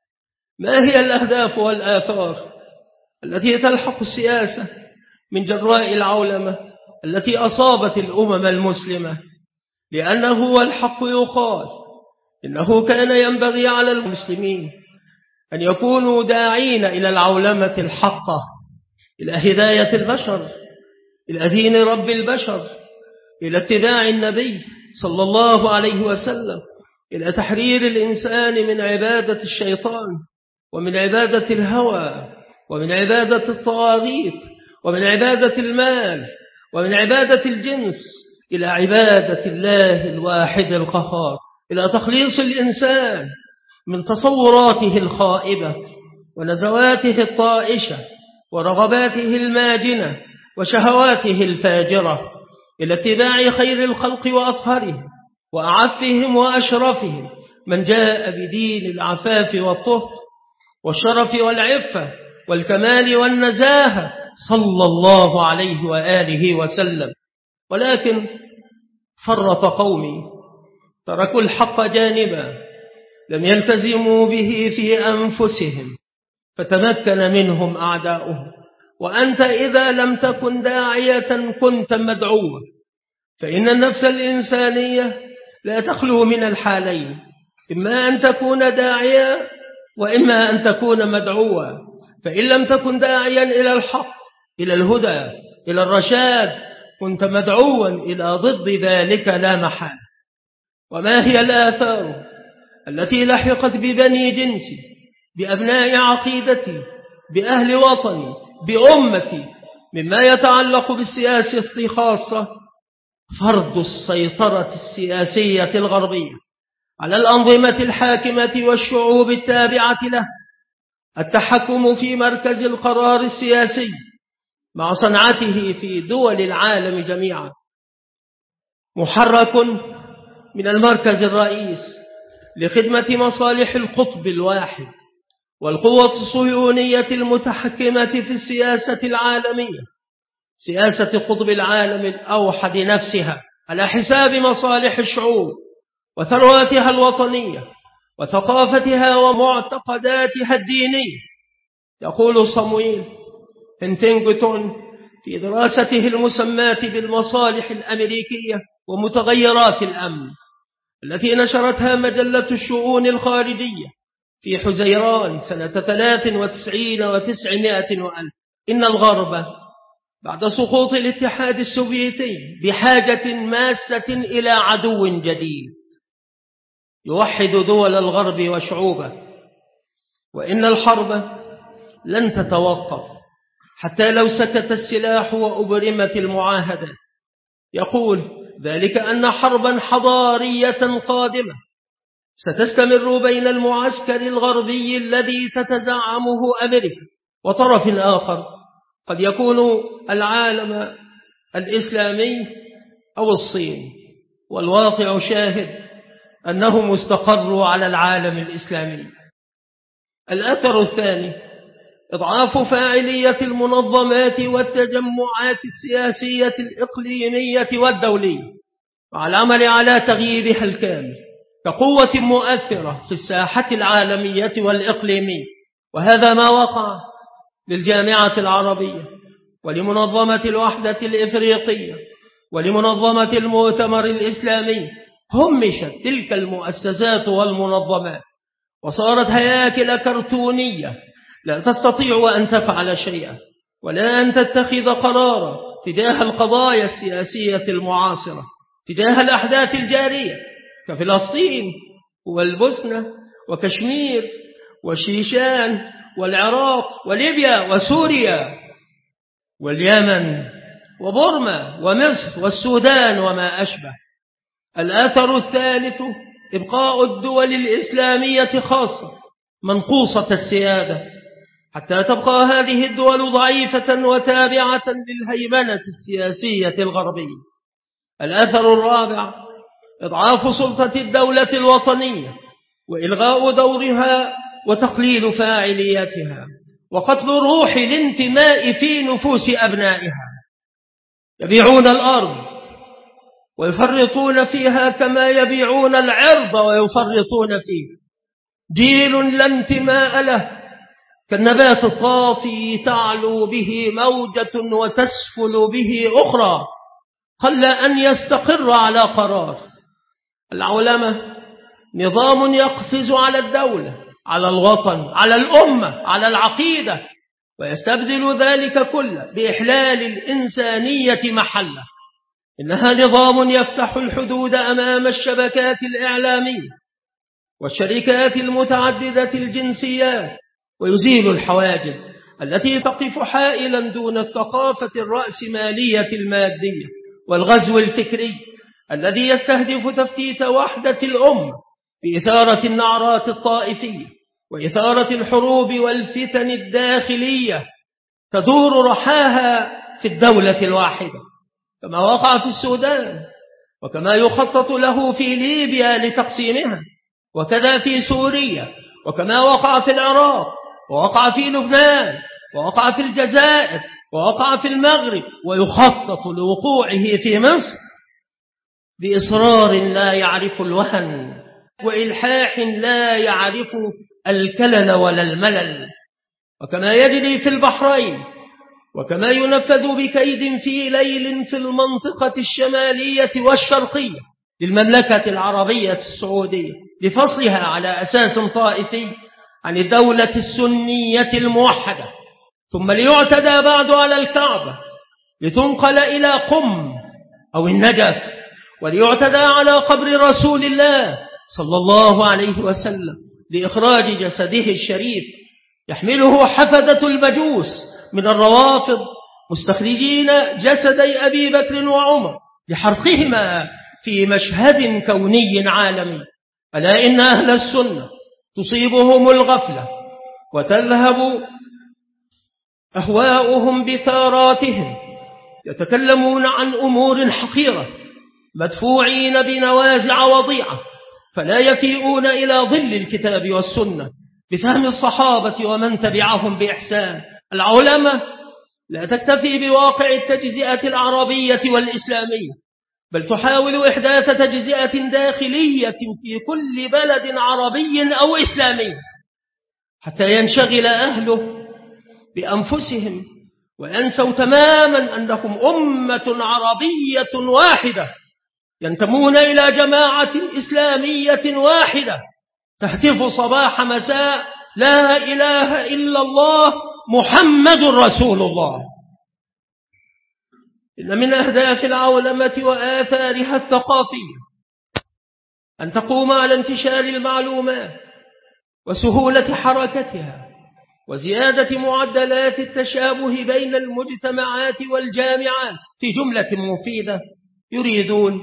Speaker 1: ما هي الأهداف والآثار التي تلحق السياسة من جراء العولمة التي أصابت الأمم المسلمة؟ لأنه والحق يقال إنه كان ينبغي على المسلمين أن يكونوا داعين إلى العولمة الحقة، إلى هداية البشر، إلى دين رب البشر، إلى اتباع النبي صلى الله عليه وسلم، إلى تحرير الإنسان من عبادة الشيطان ومن عبادة الهوى ومن عبادة الطواغيت ومن عبادة المال ومن عبادة الجنس إلى عبادة الله الواحد القهار، إلى تخليص الإنسان من تصوراته الخائبة ونزواته الطائشة ورغباته الماجنة وشهواته الفاجرة، إلى اتباع خير الخلق وأطهرهم وأعفهم وأشرفهم من جاء بدين العفاف والطهر والشرف والعفة والكمال والنزاهة صلى الله عليه وآله وسلم. ولكن فرط قومي، تركوا الحق جانبا، لم يلتزموا به في أنفسهم فتمكن منهم أعداؤهم. وأنت إذا لم تكن داعية كنت مدعوة، فإن النفس الإنسانية لا تخلو من الحالين، إما أن تكون داعية وإما أن تكون مدعوة. فإن لم تكن داعيا إلى الحق، إلى الهدى، إلى الرشاد، كنت مدعوا إلى ضد ذلك لا محالة. وما هي الآثار التي لحقت ببني جنسي، بأبناء عقيدتي، بأهل وطني، بأمتي، مما يتعلق بالسياسة خاصة؟ فرض السيطرة السياسية الغربية على الأنظمة الحاكمة والشعوب التابعة له، التحكم في مركز القرار السياسي مع صنعته في دول العالم جميعا، محرك من المركز الرئيس لخدمة مصالح القطب الواحد والقوة الصهيونية المتحكمة في السياسة العالمية، سياسة قطب العالم الأوحد نفسها على حساب مصالح الشعوب وثرواتها الوطنية وثقافتها ومعتقداتها الدينية. يقول صمويل هنتنغتون في دراسته المسماة بالمصالح الأمريكية ومتغيرات الأمن التي نشرتها مجلة الشؤون الخارجية في حزيران سنة 93 و900 وألف: إن الغرب بعد سقوط الاتحاد السوفيتي بحاجة ماسة إلى عدو جديد يوحد دول الغرب وشعوبه، وإن الحرب لن تتوقف حتى لو سكت السلاح وأبرمت المعاهدة. يقول ذلك أن حربا حضارية قادمة ستستمر بين المعسكر الغربي الذي تتزعمه أمريكا وطرف آخر قد يكون العالم الإسلامي أو الصين، والواقع شاهد أنهم استقروا على العالم الإسلامي. الأثر الثاني: إضعاف فاعلية المنظمات والتجمعات السياسية الإقليمية والدولية مع العمل على تغييرها الكامل كقوة مؤثرة في الساحة العالمية والإقليمية. وهذا ما وقع للجامعة العربية ولمنظمة الوحدة الإفريقية ولمنظمة المؤتمر الإسلامي. همشت تلك المؤسسات والمنظمات وصارت هياكل كرتونية لا تستطيع أن تفعل شيئا ولا أن تتخذ قرارا تجاه القضايا السياسية المعاصرة، تجاه الأحداث الجارية كفلسطين والبوسنة وكشمير وشيشان والعراق وليبيا وسوريا واليمن وبورما ومصر والسودان وما أشبه. الأثر الثالث: إبقاء الدول الإسلامية خاصة منقوصة السيادة حتى تبقى هذه الدول ضعيفة وتابعة للهيمنة السياسية الغربية. الأثر الرابع: إضعاف سلطة الدولة الوطنية وإلغاء دورها وتقليل فاعليتها وقتل روح الانتماء في نفوس أبنائها. يبيعون الأرض ويفرطون فيها كما يبيعون العرض ويفرطون فيه. جيل لا انتماء له كالنبات الطافي تعلو به موجة وتسفل به أخرى، قل أن يستقر على قرار. العولمة نظام يقفز على الدولة، على الوطن، على الأمة، على العقيدة، ويستبدل ذلك كله بإحلال الإنسانية محله. إنها نظام يفتح الحدود أمام الشبكات الإعلامية والشركات المتعددة الجنسيات، ويزيل الحواجز التي تقف حائلا دون الثقافة الرأسمالية المادية والغزو الفكري الذي يستهدف تفتيت وحدة الأمة بإثارة النعرات الطائفية وإثارة الحروب والفتن الداخلية تدور رحاها في الدولة الواحدة، كما وقع في السودان وكما يخطط له في ليبيا لتقسيمها، وكذا في سوريا، وكما وقع في العراق، ووقع في لبنان، ووقع في الجزائر، ووقع في المغرب، ويخطط لوقوعه في مصر بإصرار لا يعرف الوهن وإلحاح لا يعرف الكلل ولا الملل، وكما يجري في البحرين، وكما ينفذ بكيد في ليل في المنطقة الشمالية والشرقية للمملكة العربية السعودية لفصلها على أساس طائفي عن الدولة السنية الموحدة، ثم ليعتدى بعد على الكعبة لتنقل إلى قم أو النجف، وليعتدى على قبر رسول الله صلى الله عليه وسلم لإخراج جسده الشريف يحمله حفدة المجوس من الروافض مستخرجين جسدي أبي بكر وعمر لحرقهما في مشهد كوني عالمي. ألا إن أهل السنة تصيبهم الغفلة وتذهب أهواؤهم بثاراتهم، يتكلمون عن أمور حقيرة مدفوعين بنوازع وضيعة، فلا يفيئون إلى ظل الكتاب والسنة بفهم الصحابة ومن تبعهم بإحسان. العلماء لا تكتفي بواقع التجزئة العربية والإسلامية، بل تحاول إحداث تجزئة داخلية في كل بلد عربي أو إسلامي حتى ينشغل أهله بأنفسهم وينسوا تماما أنهم أمة عربية واحدة ينتمون إلى جماعة إسلامية واحدة تهتف صباح مساء لا إله إلا الله محمد رسول الله. إن من أهداف العولمة وآثارها الثقافية أن تقوم على انتشار المعلومات وسهولة حركتها وزيادة معدلات التشابه بين المجتمعات والجامعات. في جملة مفيدة يريدون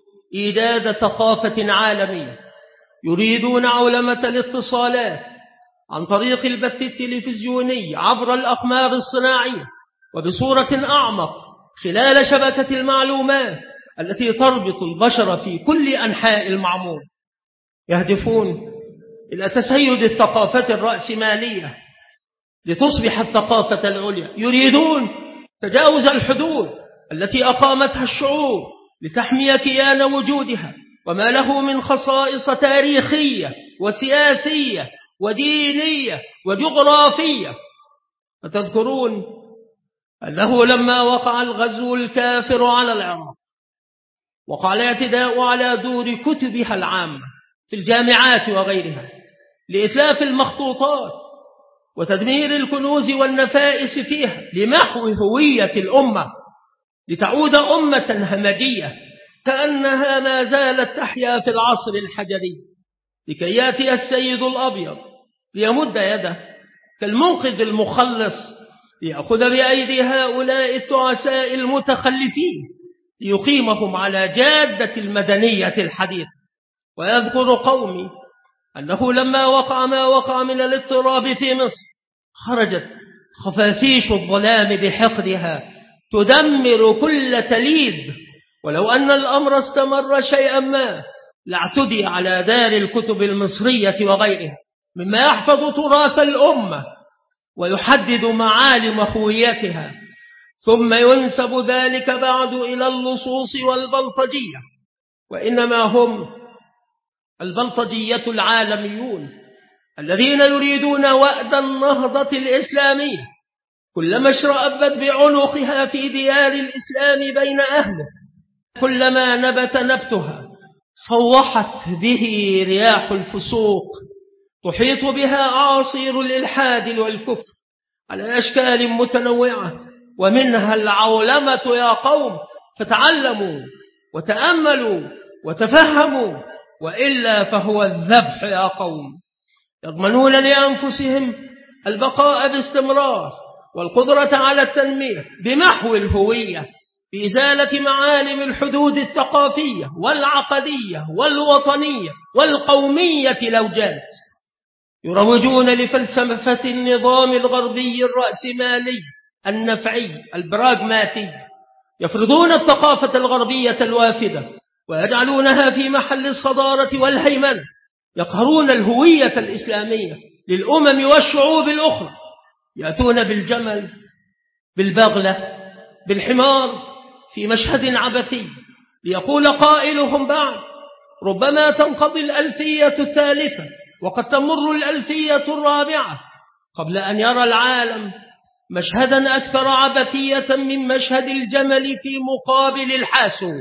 Speaker 1: إيجاد ثقافة عالمية، يريدون عولمة الاتصالات عن طريق البث التلفزيوني عبر الأقمار الصناعية وبصورة أعمق خلال شبكة المعلومات التي تربط البشر في كل أنحاء المعمور. يهدفون إلى تسيد الثقافة الرأسمالية لتصبح الثقافة العليا، يريدون تجاوز الحدود التي أقامتها الشعوب لتحمي كيان وجودها وما له من خصائص تاريخية وسياسية ودينية وجغرافية. فتذكرون أنه لما وقع الغزو الكافر على العراق وقع الاعتداء على دور كتبها العامة في الجامعات وغيرها لإتلاف المخطوطات وتدمير الكنوز والنفائس فيها لمحو هوية الأمة لتعود أمة همجية كأنها ما زالت تحيا في العصر الحجري، لكي يأتي السيد الأبيض ليمد يده كالمنقذ المخلص ليأخذ بأيدي هؤلاء التعساء المتخلفين ليقيمهم على جادة المدنية الحديثة. ويذكر قومي أنه لما وقع ما وقع من الاضطراب في مصر خرجت خفافيش الظلام بحقدها تدمر كل تليد، ولو أن الأمر استمر شيئا ما لاعتدي على دار الكتب المصرية وغيرها مما يحفظ تراث الأمة ويحدد معالم هويتها، ثم ينسب ذلك بعد إلى اللصوص والبلطجية، وإنما هم البلطجية العالميون الذين يريدون وأد النهضة الإسلامية كلما اشرأبت بعنقها في ديار الإسلام بين أهله، كلما نبت نبتها صوحت به رياح الفسوق، تحيط بها أعاصير الإلحاد والكفر على أشكال متنوعة، ومنها العولمة يا قوم. فتعلموا وتأملوا وتفهموا، وإلا فهو الذبح يا قوم. يضمنون لأنفسهم البقاء باستمرار والقدرة على التنمية بمحو الهوية بإزالة معالم الحدود الثقافية والعقدية والوطنية والقومية لو جاز. يروجون لفلسفة النظام الغربي الرأسمالي النفعي البراغماتي، يفرضون الثقافة الغربية الوافدة ويجعلونها في محل الصدارة والهيمنة، يقهرون الهوية الإسلامية للأمم والشعوب الأخرى، يأتون بالجمل بالبغلة بالحمار في مشهد عبثي ليقول قائلهم بعد ربما تنقضي الألفية الثالثة وقد تمر الألفية الرابعة قبل أن يرى العالم مشهدا أكثر عبثية من مشهد الجمل في مقابل الحاسو.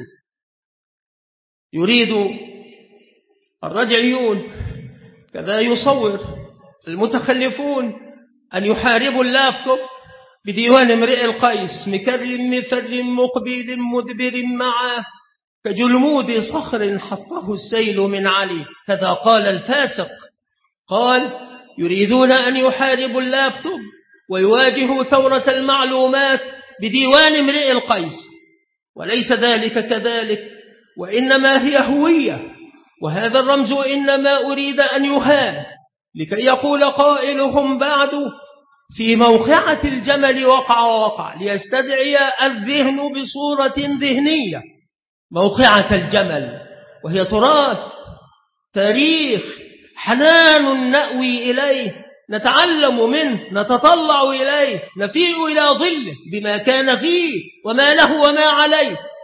Speaker 1: يريد الرجعيون كذا يصور المتخلفون أن يحاربوا اللابتوب بديوان امرئ القيس مكر مثر مقبل مدبر معه كجلمود صخر حطه السيل من علي. كذا قال الفاسق، قال يريدون أن يحاربوا اللابتوب ويواجهوا ثورة المعلومات بديوان امرئ القيس، وليس ذلك كذلك، وإنما هي هوية، وهذا الرمز إنما أريد أن يهان لكي يقول قائلهم بعد في موقعة الجمل وقع ليستدعي الذهن بصورة ذهنية موقعة الجمل، وهي تراث تاريخ حنان نأوي إليه، نتعلم منه، نتطلع إليه، نفيء إلى ظله بما كان فيه وما له وما عليه.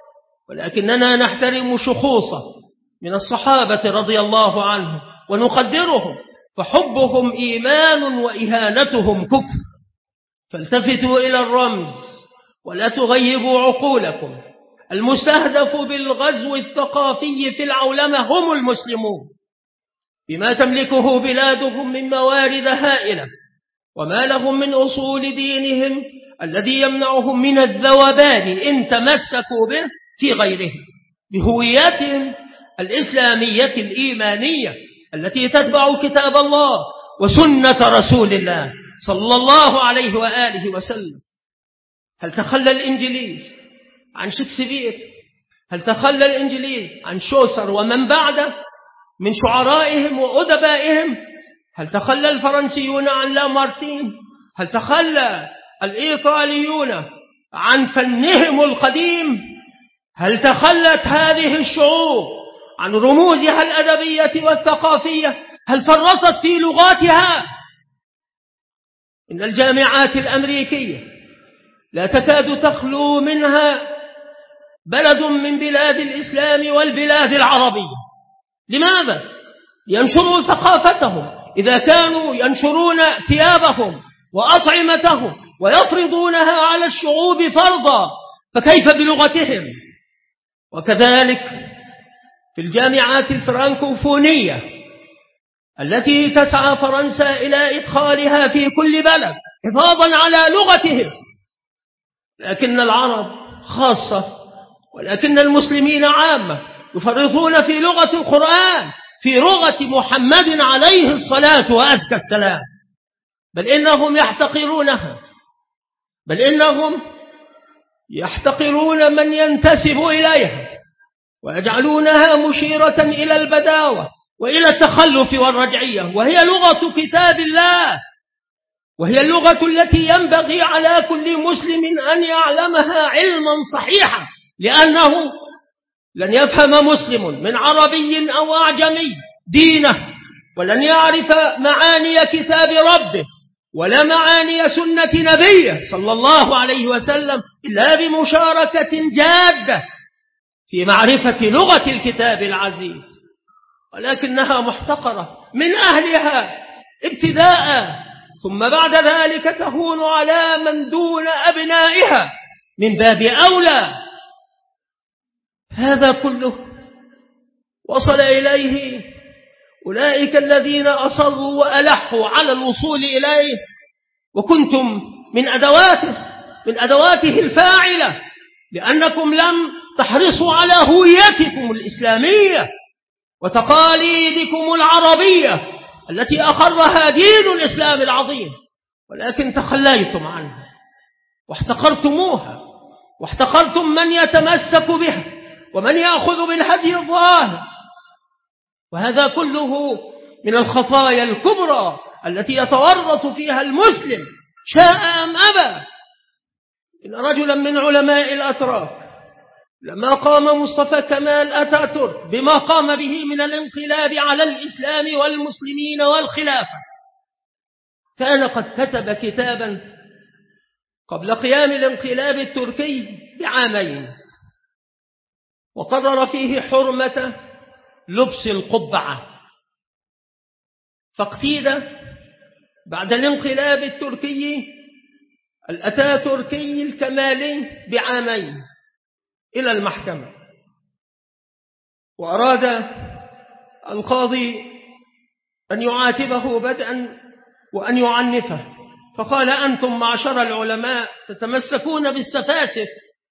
Speaker 1: ولكننا نحترم شخوصه من الصحابة رضي الله عنهم ونقدرهم، فحبهم إيمان وإهانتهم كفر. فالتفتوا إلى الرمز ولا تغيبوا عقولكم. المستهدف بالغزو الثقافي في العولمة هم المسلمون، بما تملكه بلادهم من موارد هائلة، وما لهم من أصول دينهم الذي يمنعهم من الذوبان إن تمسكوا به في غيرهم، بهوياتهم الإسلامية الإيمانية التي تتبع كتاب الله وسنة رسول الله صلى الله عليه وآله وسلم. هل تخلى الإنجليز عن شكسبير؟ هل تخلى الإنجليز عن شوسر ومن بعده من شعرائهم وأدبائهم؟ هل تخلى الفرنسيون عن لامارتين؟ هل تخلى الإيطاليون عن فنهم القديم؟ هل تخلت هذه الشعوب عن رموزها الأدبية والثقافية؟ هل فرطت في لغاتها؟ إن الجامعات الأمريكية لا تكاد تخلو منها بلد من بلاد الإسلام والبلاد العربية. لماذا؟ لينشروا ثقافتهم. إذا كانوا ينشرون ثيابهم وأطعمتهم ويفرضونها على الشعوب فرضا، فكيف بلغتهم؟ وكذلك في الجامعات الفرنكوفونية التي تسعى فرنسا إلى إدخالها في كل بلد حفاظا على لغتهم، لكن العرب خاصة ولكن المسلمين عامة يفرطون في لغة القرآن، في لغة محمد عليه الصلاة وأزكى السلام، بل إنهم يحتقرونها، بل إنهم يحتقرون من ينتسب إليها ويجعلونها مشيرة إلى البداوة وإلى التخلف والرجعية، وهي لغة كتاب الله، وهي اللغة التي ينبغي على كل مسلم أن يعلمها علما صحيحا، لأنه لن يفهم مسلم من عربي أو أعجمي دينه ولن يعرف معاني كتاب ربه ولا معاني سنة نبيه صلى الله عليه وسلم إلا بمشاركة جادة في معرفة لغة الكتاب العزيز، ولكنها محتقرة من أهلها ابتداء، ثم بعد ذلك تهون على من دون أبنائها من باب أولى. هذا كله وصل إليه أولئك الذين أصروا وألحوا على الوصول إليه، وكنتم من أدواته الفاعلة، لأنكم لم تحرصوا على هويتكم الإسلامية وتقاليدكم العربية التي أقرها دين الإسلام العظيم، ولكن تخليتم عنها واحتقرتموها، واحتقرتم من يتمسك بها ومن يأخذ بالهدي الظاهر. وهذا كله من الخطايا الكبرى التي يتورط فيها المسلم شاء أم أبى. إن رجلا من علماء الأتراك لما قام مصطفى كمال أتاتورك بما قام به من الانقلاب على الإسلام والمسلمين والخلافة، كان قد كتب كتابا قبل قيام الانقلاب التركي بعامين، وقرر فيه حرمة لبس القبعة، فاقتيد بعد الانقلاب التركي الأتاتوركي الكمالي بعامين إلى المحكمة، وأراد القاضي أن يعاتبه بدءا وأن يعنفه، فقال: أنتم معشر العلماء تتمسكون بالسفاسف،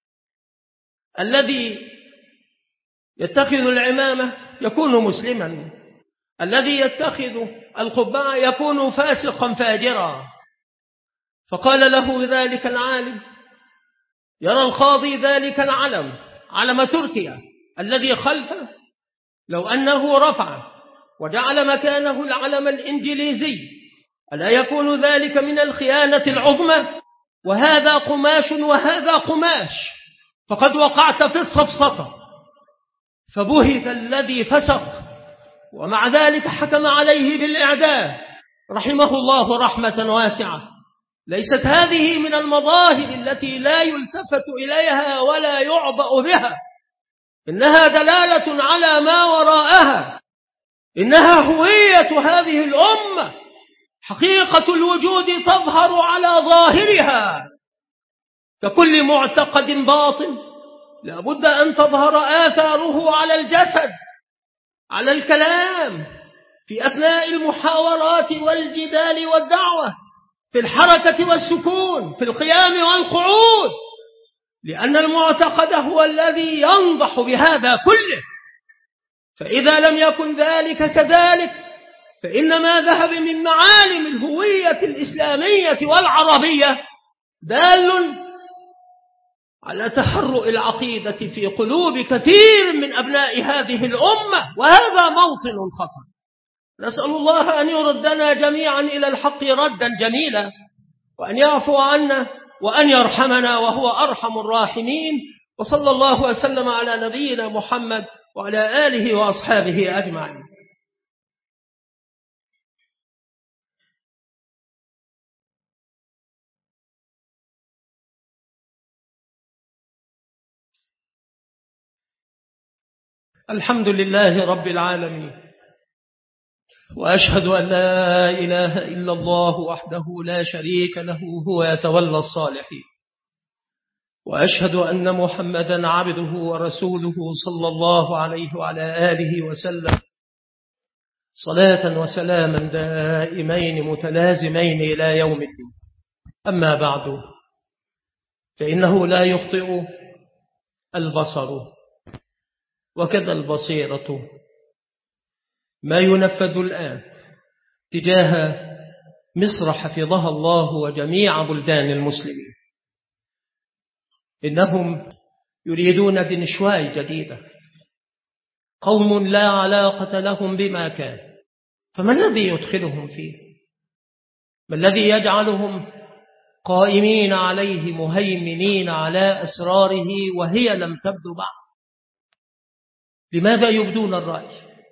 Speaker 1: الذي يتخذ العمامة يكون مسلما، الذي يتخذ القبعة يكون فاسقا فاجرا. فقال له ذلك العالم: يرى القاضي ذلك العلم، علم تركيا الذي خلفه، لو أنه رفع وجعل مكانه العلم الإنجليزي ألا يكون ذلك من الخيانة العظمى؟ وهذا قماش وهذا قماش، فقد وقعت في السفسطة. فبهت الذي فسق، ومع ذلك حكم عليه بالإعدام رحمه الله رحمة واسعة. ليست هذه من المظاهر التي لا يلتفت إليها ولا يعبأ بها، إنها دلالة على ما وراءها، إنها هوية هذه الأمة. حقيقة الوجود تظهر على ظاهرها، ككل معتقد باطن لا بد أن تظهر آثاره على الجسد، على الكلام، في أثناء المحاورات والجدال والدعوة، في الحركة والسكون، في القيام والقعود، لأن المعتقد هو الذي ينضح بهذا كله. فإذا لم يكن ذلك كذلك، فإن ما ذهب من معالم الهوية الإسلامية والعربية دال على تحرؤ العقيدة في قلوب كثير من أبناء هذه الأمة، وهذا موطن خطر. نسأل الله أن يردنا جميعا إلى الحق ردا جميلا، وأن يعفو عنا وأن يرحمنا وهو أرحم الراحمين. وصلى الله وسلم على نبينا محمد وعلى آله وأصحابه أجمعين. الحمد لله رب العالمين، وأشهد أن لا إله إلا الله وحده لا شريك له هو يتولى الصالحين، وأشهد أن محمدا عبده ورسوله صلى الله عليه وعلى آله وسلم، صلاة وسلاما دائمين متلازمين إلى يوم الدين. أما بعد، فإنه لا يخطئ البصر وكذا البصيرة ما ينفذ الآن تجاه مصر حفظها الله وجميع بلدان المسلمين. إنهم يريدون دنشواي جديدة، قوم لا علاقة لهم بما كان، فما الذي يدخلهم فيه؟ ما الذي يجعلهم قائمين عليه مهيمنين على أسراره وهي لم تبدو بعد؟ لماذا يبدون الرأي؟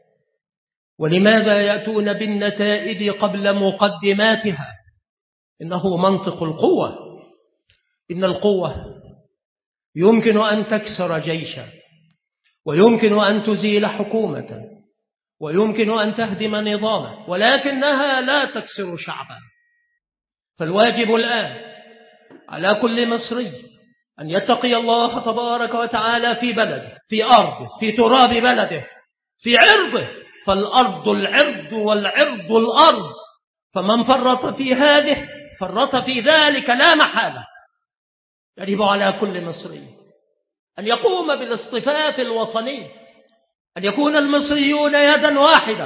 Speaker 1: ولماذا يأتون بالنتائج قبل مقدماتها؟ إنه منطق القوة. إن القوة يمكن أن تكسر جيشا، ويمكن أن تزيل حكومة، ويمكن أن تهدم نظاما، ولكنها لا تكسر شعبا. فالواجب الآن على كل مصري أن يتقي الله تبارك وتعالى في بلده، في أرضه، في تراب بلده، في عرضه، فالأرض العرض والعرض الأرض، فمن فرط في هذه فرط في ذلك لا محالة. يجب على كل مصري أن يقوم بالاصطفاف الوطني، أن يكون المصريون يدا واحدة،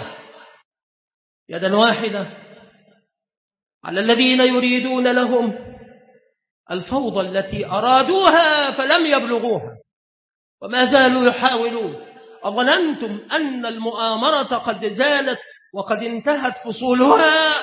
Speaker 1: يدا واحدة على الذين يريدون لهم الفوضى التي أرادوها فلم يبلغوها وما زالوا يحاولون. أظننتم أن المؤامرة قد زالت وقد انتهت فصولها؟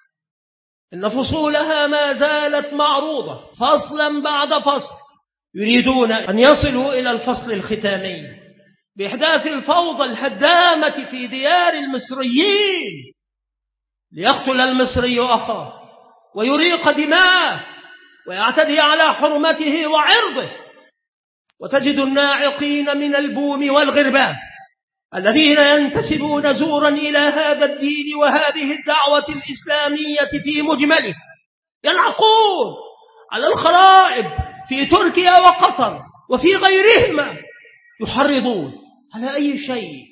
Speaker 1: إن فصولها ما زالت معروضة فصلا بعد فصل. يريدون أن يصلوا إلى الفصل الختامي بإحداث الفوضى الهدامة في ديار المصريين، ليقتل المصري أخاه ويريق دماءه ويعتدي على حرمته وعرضه. وتجد الناعقين من البوم والغربان الذين ينتسبون زورا إلى هذا الدين وهذه الدعوة الإسلامية في مجمله ينعقون على الخرائب في تركيا وقطر وفي غيرهما، يحرضون على أي شيء.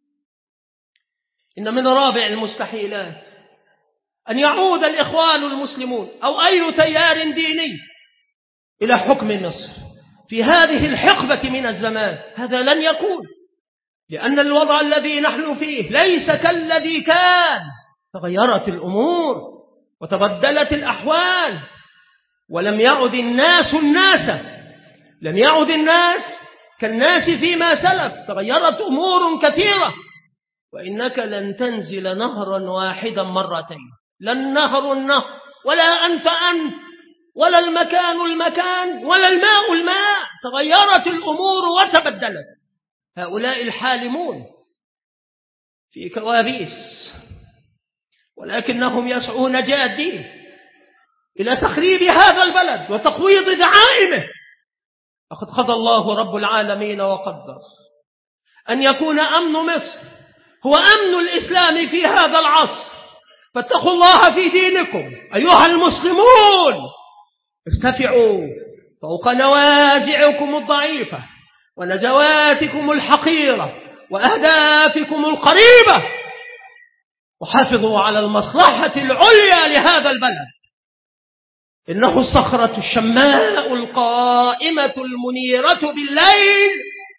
Speaker 1: إن من رابع المستحيلات أن يعود الإخوان المسلمون أو أي تيار ديني إلى حكم مصر في هذه الحقبة من الزمان. هذا لن يكون، لأن الوضع الذي نحن فيه ليس كالذي كان. تغيرت الأمور وتبدلت الأحوال، ولم يعد الناس لم يعد الناس كالناس فيما سلف. تغيرت أمور كثيرة، وإنك لن تنزل نهرا واحدا مرتين، لا النهر النهر، ولا أنت ولا المكان ولا الماء. تغيرت الأمور وتبدلت. هؤلاء الحالمون في كوابيس، ولكنهم يسعون جادين إلى تخريب هذا البلد وتقويض دعائمه. لقد قضى الله رب العالمين وقدر أن يكون أمن مصر هو أمن الإسلام في هذا العصر، فاتقوا الله في دينكم أيها المسلمون. ارتفعوا فوق نوازعكم الضعيفة ونزواتكم الحقيرة وأهدافكم القريبة، وحافظوا على المصلحة العليا لهذا البلد. إنه الصخرة الشماء القائمة المنيرة بالليل،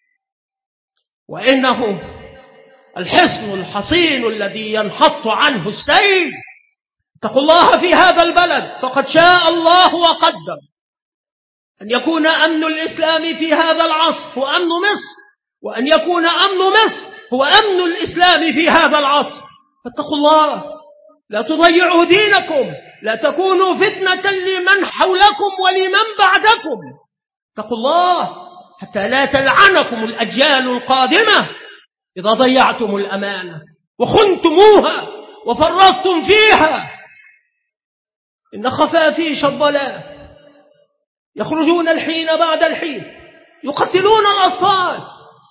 Speaker 1: وإنه الحصن الحصين الذي ينحط عنه السيل. اتقوا الله في هذا البلد، فقد شاء الله وقدر أن يكون أمن الإسلام في هذا العصر هو أمن مصر، وأن يكون أمن مصر هو أمن الإسلام في هذا العصر. فاتقوا الله، لا تضيعوا دينكم، لا تكونوا فتنة لمن حولكم ولمن بعدكم. اتقوا الله حتى لا تلعنكم الأجيال القادمة إذا ضيعتم الأمانة وخنتموها وفرطتم فيها. إن خفافيش الضلال يخرجون الحين بعد الحين، يقتلون الأطفال،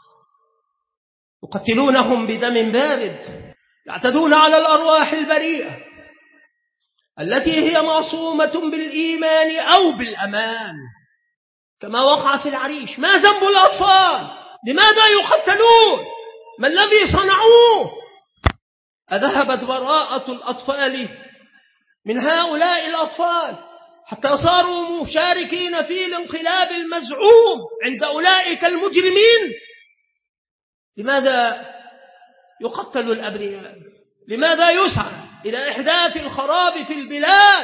Speaker 1: يقتلونهم بدم بارد، يعتدون على الأرواح البريئة التي هي معصومة بالإيمان أو بالأمان، كما وقع في العريش. ما ذنب الأطفال؟ لماذا يقتلون؟ ما الذي صنعوه؟ أذهبت براءة الأطفال من هؤلاء الأطفال حتى صاروا مشاركين في الانقلاب المزعوم عند أولئك المجرمين؟ لماذا يقتل الأبرياء؟ لماذا يسعى إلى إحداث الخراب في البلاد؟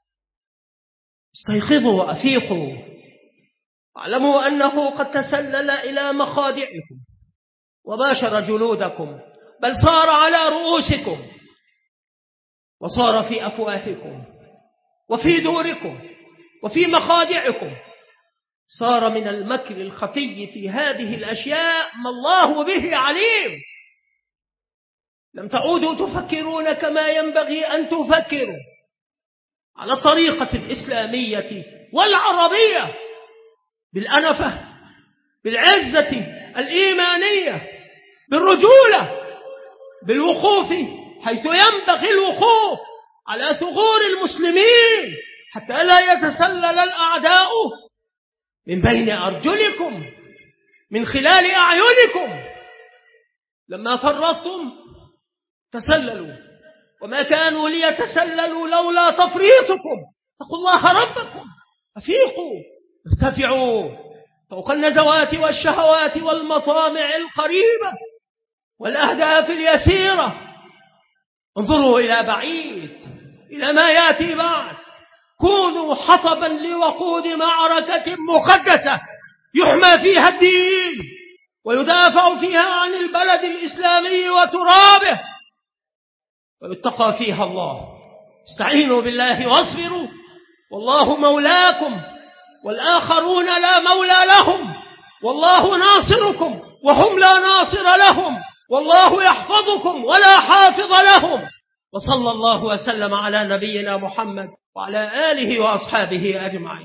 Speaker 1: استيقظوا وأفيقوا، واعلموا أنه قد تسلل إلى مخادعكم وباشر جلودكم، بل صار على رؤوسكم وصار في أفواهكم وفي دوركم وفي مخادعكم. صار من المكر الخفي في هذه الأشياء ما الله به عليم. لم تعودوا تفكرون كما ينبغي أن تفكروا على الطريقة الإسلامية والعربية، بالأنفة، بالعزة الإيمانية، بالرجولة، بالوقوف حيث ينبغي الوقوف على ثغور المسلمين حتى لا يتسلل الأعداء من بين أرجلكم، من خلال أعينكم. لما فرطتم تسللوا، وما كانوا ليتسللوا لولا تفريطكم. اتقوا الله ربكم، أفيقوا، ارتفعوا فوق النزوات والشهوات والمطامع القريبة والأهداف اليسيرة. انظروا إلى بعيد، إلى ما يأتي بعد. كونوا حطبا لوقود معركة مقدسة يحمى فيها الدين ويدافع فيها عن البلد الإسلامي وترابه ويتقى فيها الله. استعينوا بالله واصبروا، والله مولاكم والآخرون لا مولى لهم، والله ناصركم وهم لا ناصر لهم، والله يحفظكم ولا حافظ لهم. وصلى الله وسلم على نبينا محمد وعلى آله وأصحابه أجمعين.